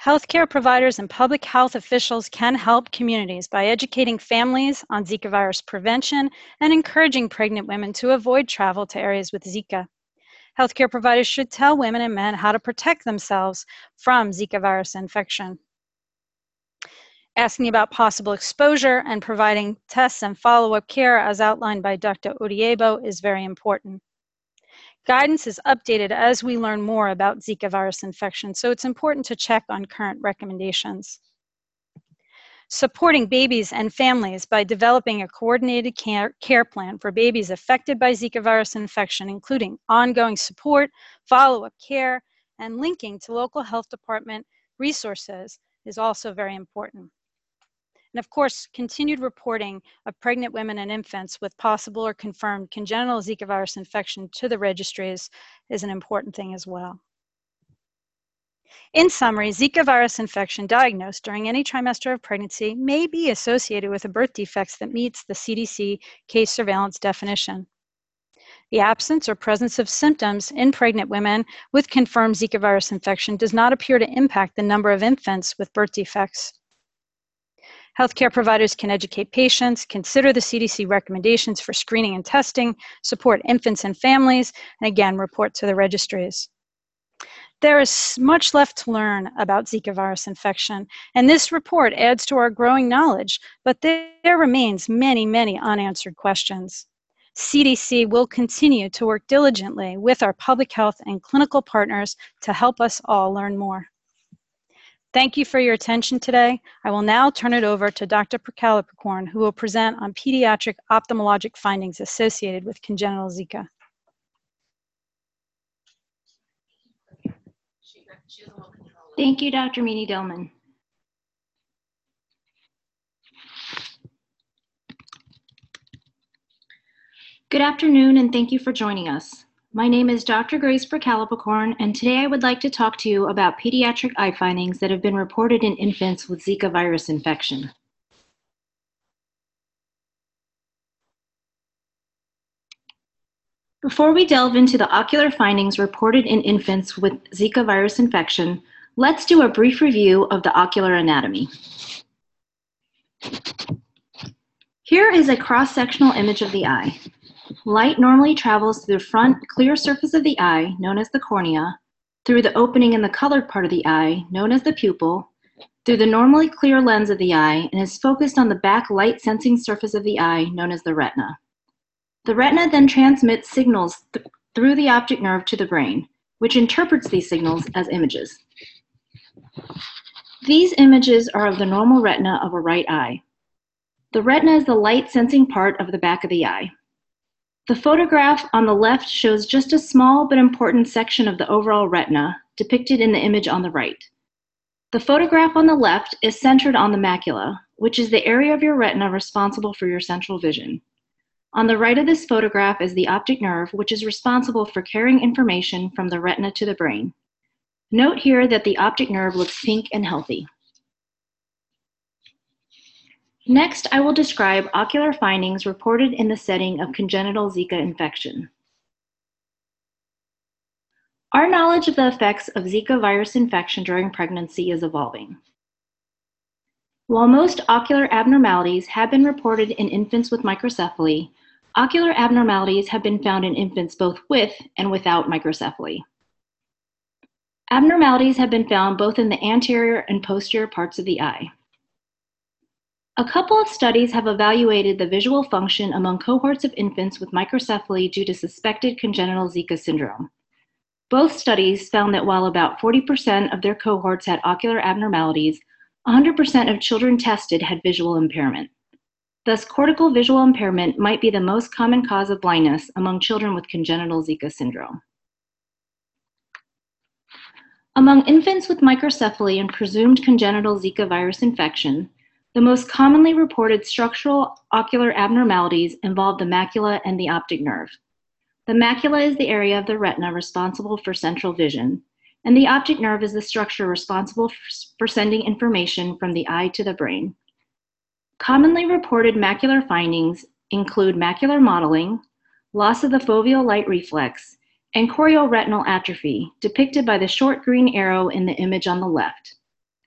Healthcare providers and public health officials can help communities by educating families on Zika virus prevention and encouraging pregnant women to avoid travel to areas with Zika. Healthcare providers should tell women and men how to protect themselves from Zika virus infection. Asking about possible exposure and providing tests and follow-up care as outlined by Doctor Odiebo is very important. Guidance is updated as we learn more about Zika virus infection, so it's important to check on current recommendations. Supporting babies and families by developing a coordinated care, care plan for babies affected by Zika virus infection, including ongoing support, follow-up care, and linking to local health department resources is also very important. And of course, continued reporting of pregnant women and infants with possible or confirmed congenital Zika virus infection to the registries is an important thing as well. In summary, Zika virus infection diagnosed during any trimester of pregnancy may be associated with a birth defect that meets the C D C case surveillance definition. The absence or presence of symptoms in pregnant women with confirmed Zika virus infection does not appear to impact the number of infants with birth defects. Healthcare providers can educate patients, consider the C D C recommendations for screening and testing, support infants and families, and again, report to the registries. There is much left to learn about Zika virus infection, and this report adds to our growing knowledge, but there remains many, many unanswered questions. C D C will continue to work diligently with our public health and clinical partners to help us all learn more. Thank you for your attention today. I will now turn it over to Doctor Kalapakorn, who will present on pediatric ophthalmologic findings associated with congenital Zika. Thank you, Doctor Meany-Delman. Good afternoon, and thank you for joining us. My name is Doctor Grace Kalapakorn, and today I would like to talk to you about pediatric eye findings that have been reported in infants with Zika virus infection. Before we delve into the ocular findings reported in infants with Zika virus infection, let's do a brief review of the ocular anatomy. Here is a cross-sectional image of the eye. Light normally travels through the front clear surface of the eye, known as the cornea, through the opening in the colored part of the eye, known as the pupil, through the normally clear lens of the eye, and is focused on the back light-sensing surface of the eye, known as the retina. The retina then transmits signals th through the optic nerve to the brain, which interprets these signals as images. These images are of the normal retina of a right eye. The retina is the light-sensing part of the back of the eye. The photograph on the left shows just a small but important section of the overall retina, depicted in the image on the right. The photograph on the left is centered on the macula, which is the area of your retina responsible for your central vision. On the right of this photograph is the optic nerve, which is responsible for carrying information from the retina to the brain. Note here that the optic nerve looks pink and healthy. Next, I will describe ocular findings reported in the setting of congenital Zika infection. Our knowledge of the effects of Zika virus infection during pregnancy is evolving. While most ocular abnormalities have been reported in infants with microcephaly, ocular abnormalities have been found in infants both with and without microcephaly. Abnormalities have been found both in the anterior and posterior parts of the eye. A couple of studies have evaluated the visual function among cohorts of infants with microcephaly due to suspected congenital Zika syndrome. Both studies found that while about forty percent of their cohorts had ocular abnormalities, one hundred percent of children tested had visual impairment. Thus, cortical visual impairment might be the most common cause of blindness among children with congenital Zika syndrome. Among infants with microcephaly and presumed congenital Zika virus infection, the most commonly reported structural ocular abnormalities involve the macula and the optic nerve. The macula is the area of the retina responsible for central vision, and the optic nerve is the structure responsible for sending information from the eye to the brain. Commonly reported macular findings include macular mottling, loss of the foveal light reflex, and chorioretinal atrophy, depicted by the short green arrow in the image on the left.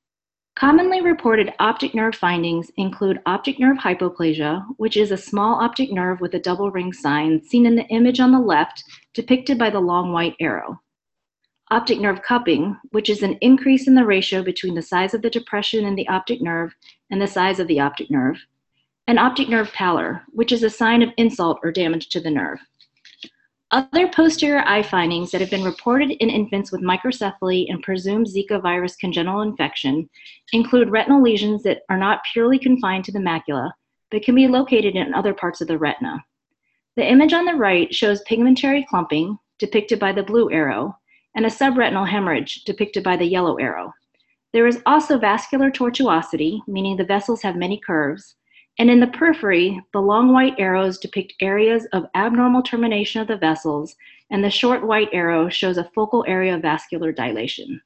Commonly reported optic nerve findings include optic nerve hypoplasia, which is a small optic nerve with a double ring sign seen in the image on the left, depicted by the long white arrow. Optic nerve cupping, which is an increase in the ratio between the size of the depression in the optic nerve and the size of the optic nerve. And optic nerve pallor, which is a sign of insult or damage to the nerve. Other posterior eye findings that have been reported in infants with microcephaly and presumed Zika virus congenital infection include retinal lesions that are not purely confined to the macula, but can be located in other parts of the retina. The image on the right shows pigmentary clumping, depicted by the blue arrow, and a subretinal hemorrhage, depicted by the yellow arrow. There is also vascular tortuosity, meaning the vessels have many curves, and in the periphery, the long white arrows depict areas of abnormal termination of the vessels, and the short white arrow shows a focal area of vascular dilation.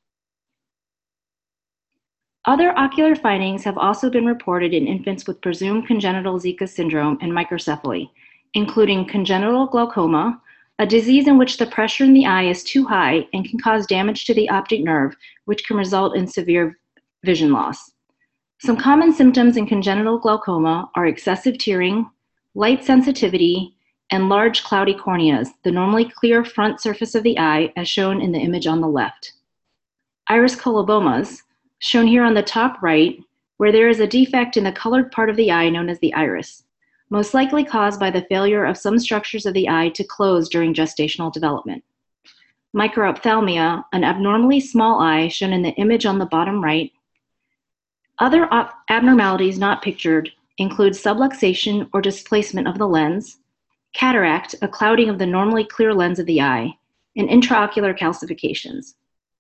Other ocular findings have also been reported in infants with presumed congenital Zika syndrome and microcephaly, including congenital glaucoma, a disease in which the pressure in the eye is too high and can cause damage to the optic nerve, which can result in severe vision loss. Some common symptoms in congenital glaucoma are excessive tearing, light sensitivity, and large cloudy corneas, the normally clear front surface of the eye as shown in the image on the left. Iris colobomas, shown here on the top right, where there is a defect in the colored part of the eye known as the iris, most likely caused by the failure of some structures of the eye to close during gestational development. Microphthalmia, an abnormally small eye shown in the image on the bottom right. Other abnormalities not pictured include subluxation or displacement of the lens, cataract, a clouding of the normally clear lens of the eye, and intraocular calcifications.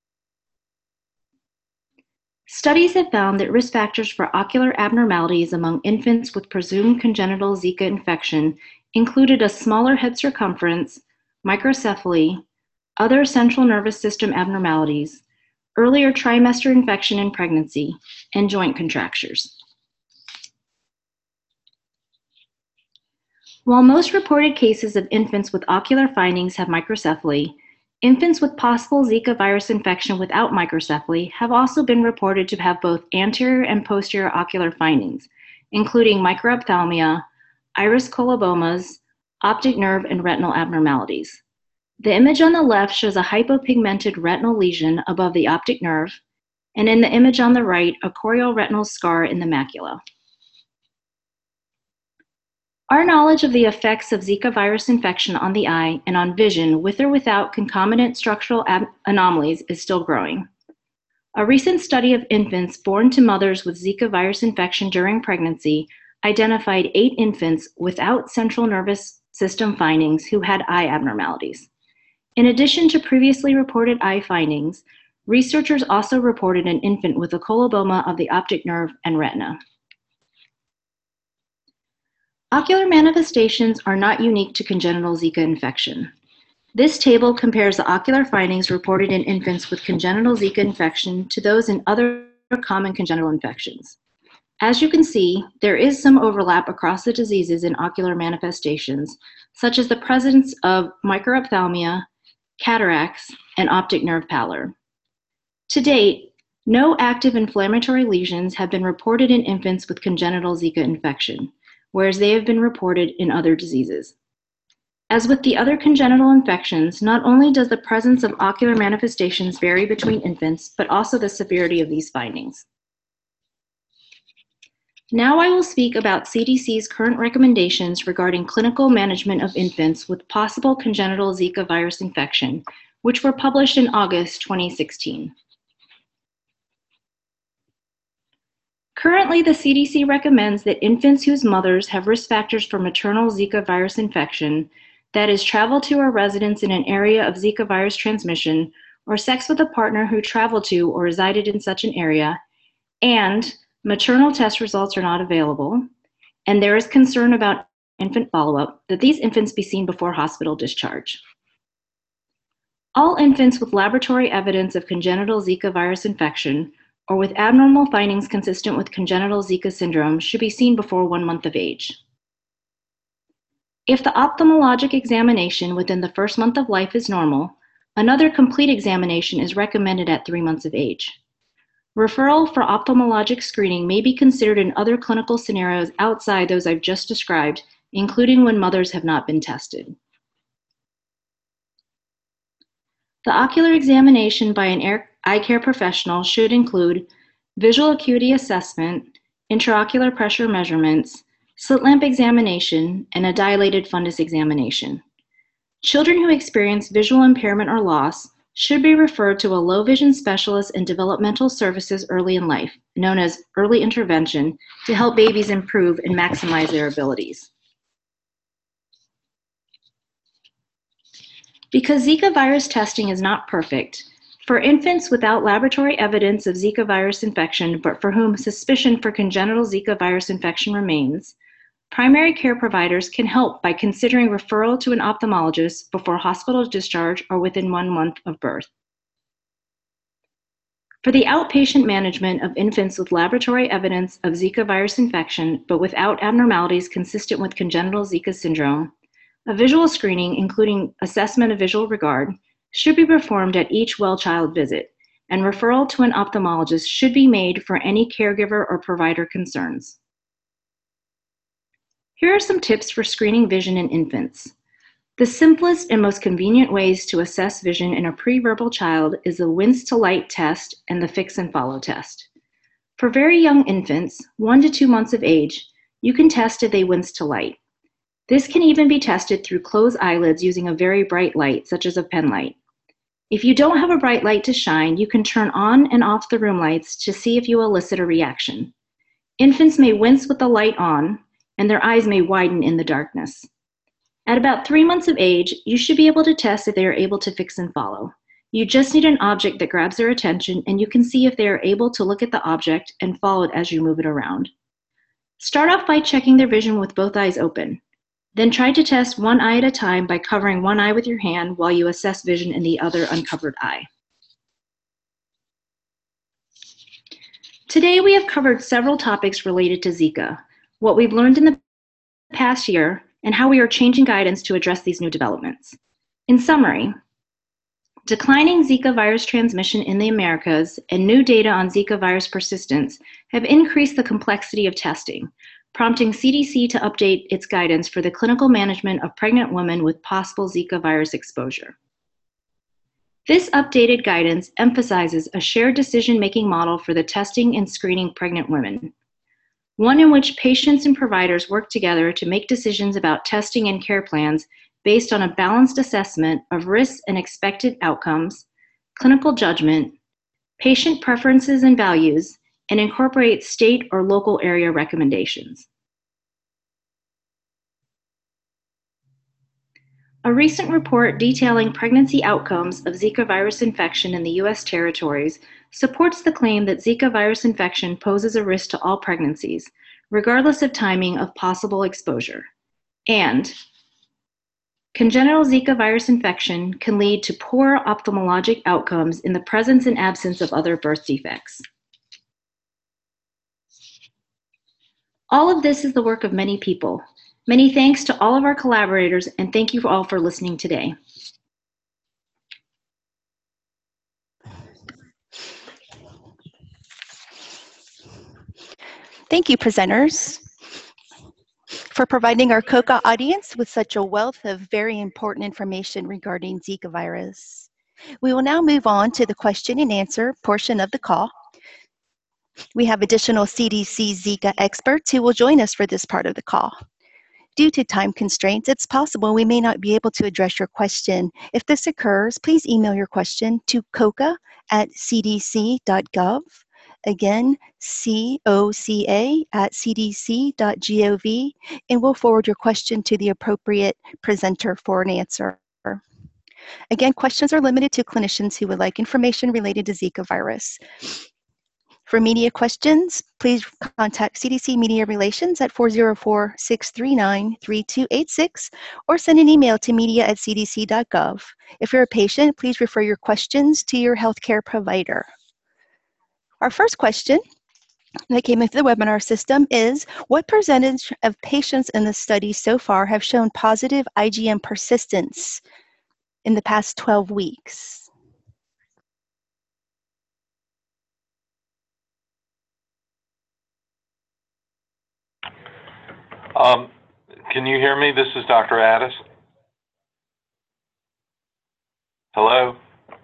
Studies have found that risk factors for ocular abnormalities among infants with presumed congenital Zika infection included a smaller head circumference, microcephaly, other central nervous system abnormalities, earlier trimester infection in pregnancy, and joint contractures. While most reported cases of infants with ocular findings have microcephaly, infants with possible Zika virus infection without microcephaly have also been reported to have both anterior and posterior ocular findings, including microphthalmia, iris colobomas, optic nerve, and retinal abnormalities. The image on the left shows a hypopigmented retinal lesion above the optic nerve, and in the image on the right, a chorioretinal scar in the macula. Our knowledge of the effects of Zika virus infection on the eye and on vision with or without concomitant structural anomalies is still growing. A recent study of infants born to mothers with Zika virus infection during pregnancy identified eight infants without central nervous system findings who had eye abnormalities. In addition to previously reported eye findings, researchers also reported an infant with a coloboma of the optic nerve and retina. Ocular manifestations are not unique to congenital Zika infection. This table compares the ocular findings reported in infants with congenital Zika infection to those in other common congenital infections. As you can see, there is some overlap across the diseases in ocular manifestations, such as the presence of microphthalmia, cataracts, and optic nerve pallor. To date, no active inflammatory lesions have been reported in infants with congenital Zika infection, whereas they have been reported in other diseases. As with the other congenital infections, not only does the presence of ocular manifestations vary between infants, but also the severity of these findings. Now I will speak about C D C's current recommendations regarding clinical management of infants with possible congenital Zika virus infection, which were published in August twenty sixteen. Currently, the C D C recommends that infants whose mothers have risk factors for maternal Zika virus infection, that is, travel to or residence in an area of Zika virus transmission, or sex with a partner who traveled to or resided in such an area, and maternal test results are not available, and there is concern about infant follow-up, that these infants be seen before hospital discharge. All infants with laboratory evidence of congenital Zika virus infection or with abnormal findings consistent with congenital Zika syndrome should be seen before one month of age. If the ophthalmologic examination within the first month of life is normal, another complete examination is recommended at three months of age. Referral for ophthalmologic screening may be considered in other clinical scenarios outside those I've just described, including when mothers have not been tested. The ocular examination by an eye care professional should include visual acuity assessment, intraocular pressure measurements, slit lamp examination, and a dilated fundus examination. Children who experience visual impairment or loss should be referred to a low vision specialist in developmental services early in life, known as early intervention, to help babies improve and maximize their abilities. Because Zika virus testing is not perfect, for infants without laboratory evidence of Zika virus infection, but for whom suspicion for congenital Zika virus infection remains, primary care providers can help by considering referral to an ophthalmologist before hospital discharge or within one month of birth. For the outpatient management of infants with laboratory evidence of Zika virus infection, but without abnormalities consistent with congenital Zika syndrome, a visual screening, including assessment of visual regard, should be performed at each well-child visit, and referral to an ophthalmologist should be made for any caregiver or provider concerns. Here are some tips for screening vision in infants. The simplest and most convenient ways to assess vision in a pre-verbal child is the wince to light test and the fix and follow test. For very young infants, one to two months of age, you can test if they wince to light. This can even be tested through closed eyelids using a very bright light, such as a pen light. If you don't have a bright light to shine, you can turn on and off the room lights to see if you elicit a reaction. Infants may wince with the light on, and their eyes may widen in the darkness. At about three months of age, you should be able to test if they are able to fix and follow. You just need an object that grabs their attention, and you can see if they are able to look at the object and follow it as you move it around. Start off by checking their vision with both eyes open. Then try to test one eye at a time by covering one eye with your hand while you assess vision in the other uncovered eye. Today we have covered several topics related to Zika, what we've learned in the past year, and how we are changing guidance to address these new developments. In summary, declining Zika virus transmission in the Americas and new data on Zika virus persistence have increased the complexity of testing, prompting C D C to update its guidance for the clinical management of pregnant women with possible Zika virus exposure. This updated guidance emphasizes a shared decision-making model for the testing and screening pregnant women, one in which patients and providers work together to make decisions about testing and care plans based on a balanced assessment of risks and expected outcomes, clinical judgment, patient preferences and values, and incorporate state or local area recommendations. A recent report detailing pregnancy outcomes of Zika virus infection in the U S territories supports the claim that Zika virus infection poses a risk to all pregnancies, regardless of timing of possible exposure. And congenital Zika virus infection can lead to poor ophthalmologic outcomes in the presence and absence of other birth defects. All of this is the work of many people. Many thanks to all of our collaborators, and thank you all for listening today. Thank you, presenters, for providing our COCA audience with such a wealth of very important information regarding Zika virus. We will now move on to the question and answer portion of the call. We have additional C D C Zika experts who will join us for this part of the call. Due to time constraints, it's possible we may not be able to address your question. If this occurs, please email your question to coca at c d c dot gov. Again, C O C A at c d c dot gov, and we'll forward your question to the appropriate presenter for an answer. Again, questions are limited to clinicians who would like information related to Zika virus. For media questions, please contact C D C Media Relations at four oh four, six three nine, three two eight six or send an email to media at c d c dot gov. If you're a patient, please refer your questions to your healthcare provider. Our first question that came into the webinar system is, what percentage of patients in the study so far have shown positive I G M persistence in the past twelve weeks? Um, can you hear me? This is Doctor Addis. Hello?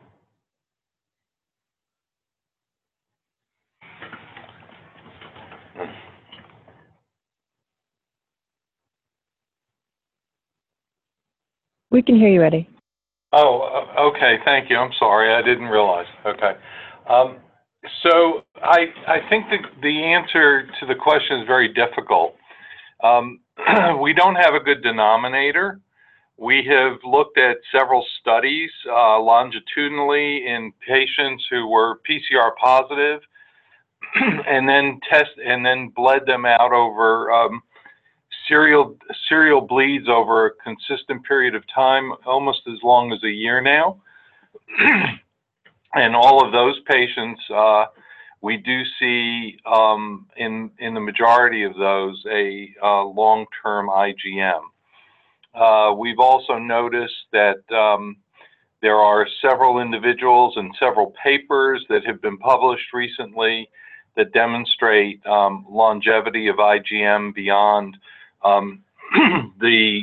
We can hear you, Eddie. Oh, okay. Thank you. I'm sorry. I didn't realize. Okay. Um, so I, I think the, the answer to the question is very difficult. Um, we don't have a good denominator. We have looked at several studies uh, longitudinally in patients who were P C R positive and then test and then bled them out over um, serial serial bleeds over a consistent period of time, almost as long as a year now. And all of those patients, uh, we do see um, in in the majority of those a uh, long-term I G M. Uh, we've also noticed that um, there are several individuals and several papers that have been published recently that demonstrate um, longevity of I G M beyond um, the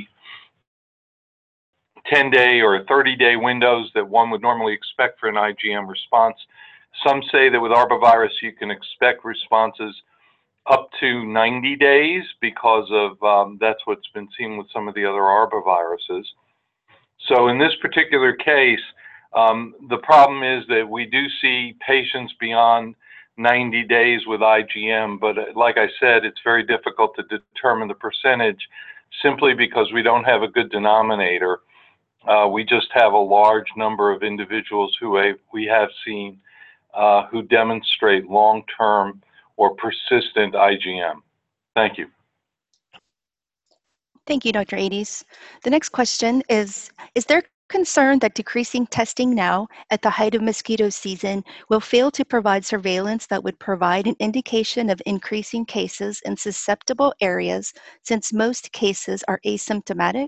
ten day or thirty day windows that one would normally expect for an I G M response. Some say that with arbovirus you can expect responses up to ninety days because of um, that's what's been seen with some of the other arboviruses. So in this particular case, um, the problem is that we do see patients beyond ninety days with I G M, but like I said, it's very difficult to determine the percentage simply because we don't have a good denominator. Uh, we just have a large number of individuals who have, we have seen uh, who demonstrate long-term or persistent I G M. Thank you. Thank you, Doctor Ades. The next question is, is there concern that decreasing testing now at the height of mosquito season will fail to provide surveillance that would provide an indication of increasing cases in susceptible areas since most cases are asymptomatic?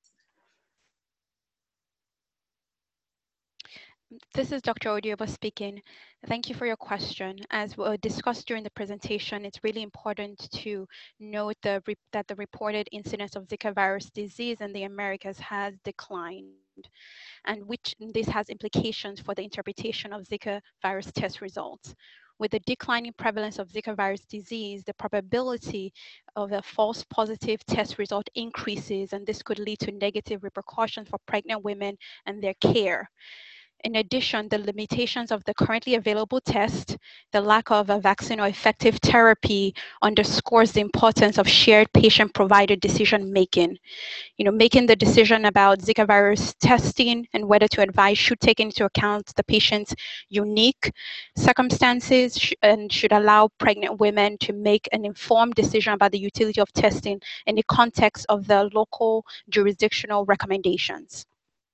This is Doctor Odiebo speaking. Thank you for your question. As we discussed during the presentation, it's really important to note the that the reported incidence of Zika virus disease in the Americas has declined, and which this has implications for the interpretation of Zika virus test results. With the declining prevalence of Zika virus disease, the probability of a false positive test result increases, and this could lead to negative repercussions for pregnant women and their care. In addition, the limitations of the currently available test, the lack of a vaccine or effective therapy underscores the importance of shared patient-provider decision-making. You know, making the decision about Zika virus testing and whether to advise should take into account the patient's unique circumstances and should allow pregnant women to make an informed decision about the utility of testing in the context of the local jurisdictional recommendations.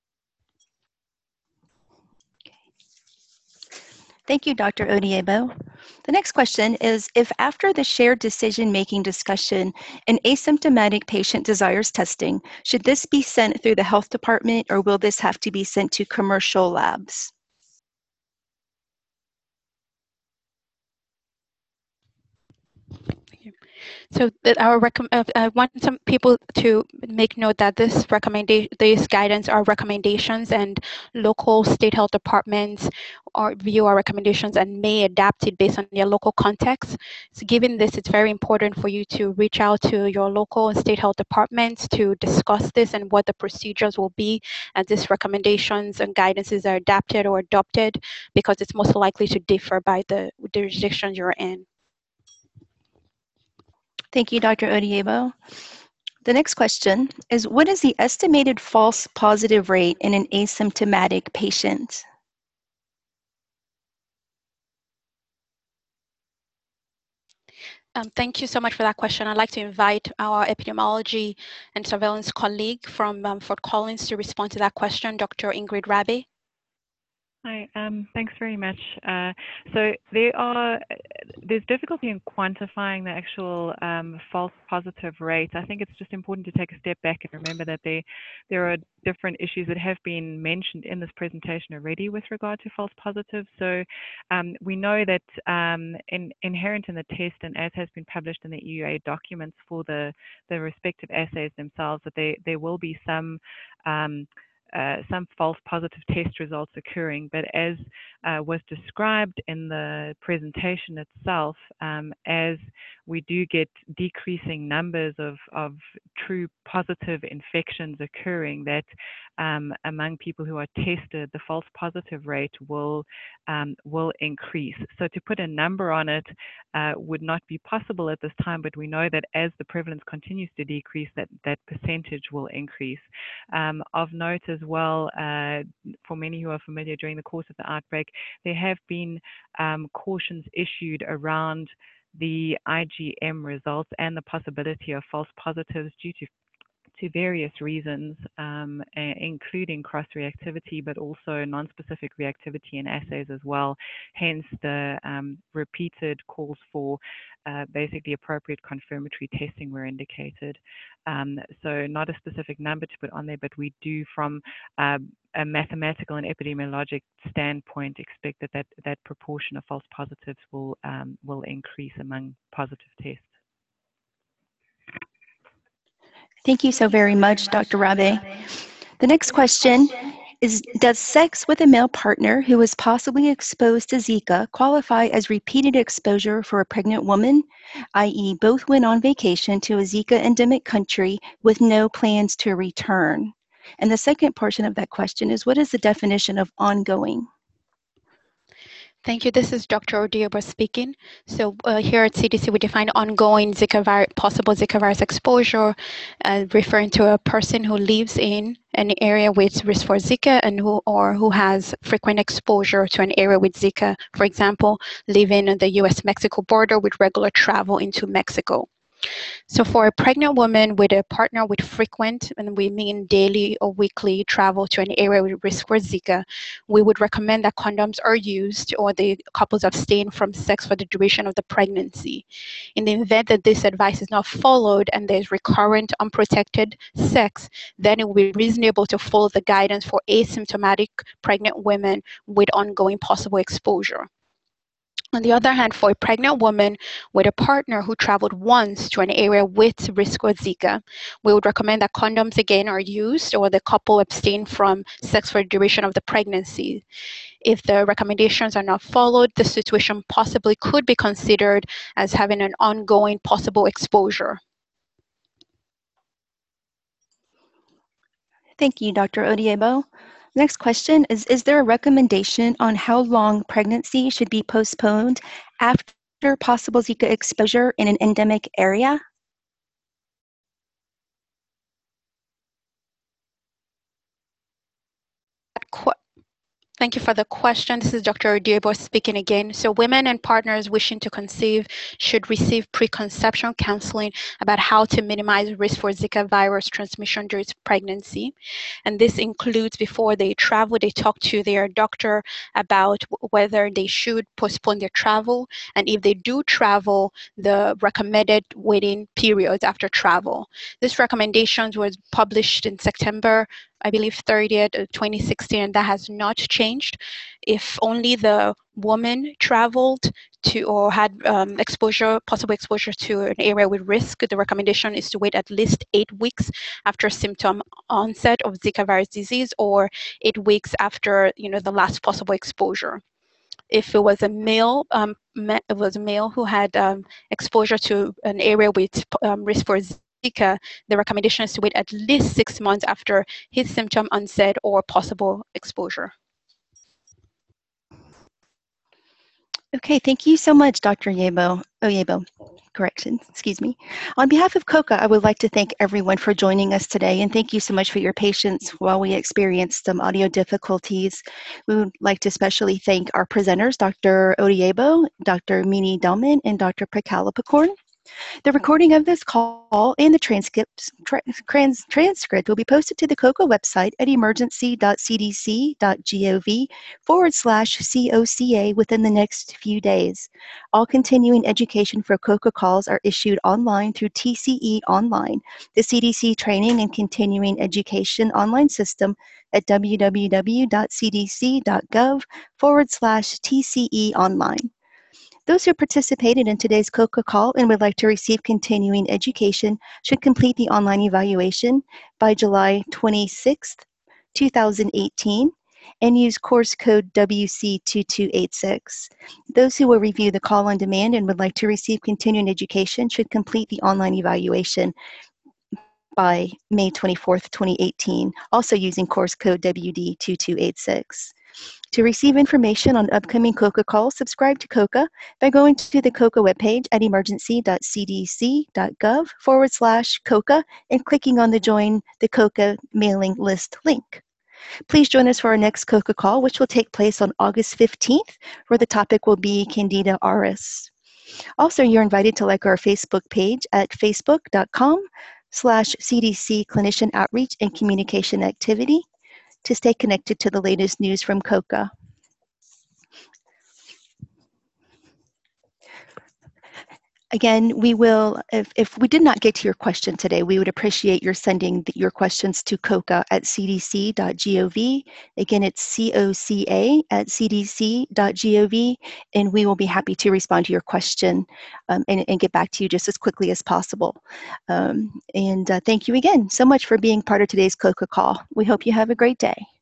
Thank you, Doctor Odiebo. The next question is, if after the shared decision-making discussion, an asymptomatic patient desires testing, should this be sent through the health department or will this have to be sent to commercial labs? So that our recomm uh, I want some people to make note that this recommendation, these guidance are recommendations, and local state health departments or view our recommendations and may adapt it based on their local context. So given this, it's very important for you to reach out to your local and state health departments to discuss this and what the procedures will be as these recommendations and guidances are adapted or adopted, because it's most likely to differ by the jurisdiction you're in. Thank you, Doctor Odiebo. The next question is, what is the estimated false positive rate in an asymptomatic patient? Um, thank you so much for that question. I'd like to invite our epidemiology and surveillance colleague from um, Fort Collins to respond to that question, Doctor Ingrid Rabe. Hi, um, thanks very much. Uh, so there are, there's difficulty in quantifying the actual um, false positive rate. I think it's just important to take a step back and remember that there, there are different issues that have been mentioned in this presentation already with regard to false positives. So um, we know that um, in, inherent in the test, and as has been published in the E U A documents for the, the respective assays themselves, that there, there will be some um, Uh, some false positive test results occurring, but as uh, was described in the presentation itself, um, as we do get decreasing numbers of, of true positive infections occurring, that um, among people who are tested, the false positive rate will um, will increase. So to put a number on it uh, would not be possible at this time, but we know that as the prevalence continues to decrease, that that percentage will increase. Um, of note as well, uh, for many who are familiar, during the course of the outbreak, there have been um, cautions issued around the I G M results and the possibility of false positives due to to various reasons, um, including cross-reactivity, but also non-specific reactivity in assays as well. Hence the um, repeated calls for uh, basically appropriate confirmatory testing were indicated. Um, so not a specific number to put on there, but we do, from uh, a mathematical and epidemiologic standpoint, expect that that, that proportion of false positives will, um, will increase among positive tests. Thank you so very much, Doctor Rabe. The next question is, does sex with a male partner who is possibly exposed to Zika qualify as repeated exposure for a pregnant woman, that is both went on vacation to a Zika endemic country with no plans to return? And the second portion of that question is, what is the definition of ongoing? Thank you. This is Doctor Odiebo speaking. So uh, here at C D C, we define ongoing Zika virus, possible Zika virus exposure, uh, referring to a person who lives in an area with risk for Zika and who or who has frequent exposure to an area with Zika. For example, living on the U S Mexico border with regular travel into Mexico. So for a pregnant woman with a partner with frequent, and we mean daily or weekly travel to an area with risk for Zika, we would recommend that condoms are used or the couples abstain from sex for the duration of the pregnancy. In the event that this advice is not followed and there's recurrent unprotected sex, then it will be reasonable to follow the guidance for asymptomatic pregnant women with ongoing possible exposure. On the other hand, for a pregnant woman with a partner who traveled once to an area with risk of Zika, we would recommend that condoms again are used or the couple abstain from sex for the duration of the pregnancy. If the recommendations are not followed, the situation possibly could be considered as having an ongoing possible exposure. Thank you, Doctor Odiebo. Next question is, is there a recommendation on how long pregnancy should be postponed after possible Zika exposure in an endemic area? Qu Thank you for the question. This is Doctor Odiebo speaking again. So women and partners wishing to conceive should receive preconception counseling about how to minimize risk for Zika virus transmission during pregnancy. And this includes, before they travel, they talk to their doctor about whether they should postpone their travel, and if they do travel, the recommended waiting periods after travel. This recommendations was published in September, I believe thirtieth, twenty sixteen, and that has not changed. If only the woman traveled to or had um, exposure, possible exposure to an area with risk, the recommendation is to wait at least eight weeks after symptom onset of Zika virus disease, or eight weeks after, you know, the last possible exposure. If it was a male, um, it was a male who had um, exposure to an area with um, risk for Zika, the recommendation is to wait at least six months after his symptom onset or possible exposure. Okay, thank you so much, Doctor Oyebo. Oyebo. Correction, excuse me. On behalf of COCA, I would like to thank everyone for joining us today, and thank you so much for your patience while we experienced some audio difficulties. We would like to especially thank our presenters, Doctor Odiebo, Doctor Mini Delman, and Doctor Pakala Pakorn. The recording of this call and the transcript, trans, transcript will be posted to the COCA website at emergency.cdc.gov forward slash COCA within the next few days. All continuing education for COCA calls are issued online through T C E Online, the C D C training and continuing education online system at www.cdc.gov forward slash TCE Online. Those who participated in today's COCA call and would like to receive continuing education should complete the online evaluation by July twenty-sixth, two thousand eighteen, and use course code W C two two eight six. Those who will review the call on demand and would like to receive continuing education should complete the online evaluation by May twenty-fourth, twenty eighteen, also using course code W D two two eight six. To receive information on upcoming COCA calls, subscribe to COCA by going to the COCA webpage at emergency.cdc.gov forward slash COCA and clicking on the Join the COCA mailing list link. Please join us for our next COCA call, which will take place on August fifteenth, where the topic will be Candida auris. Also, you're invited to like our Facebook page at facebook.com slash CDC Clinician Outreach and Communication Activity to stay connected to the latest news from COCA. Again, we will, if, if we did not get to your question today, we would appreciate your sending the, your questions to COCA at c d c dot gov. Again, it's C O C A at c d c dot gov, and we will be happy to respond to your question um, and, and get back to you just as quickly as possible. Um, and uh, thank you again so much for being part of today's COCA call. We hope you have a great day.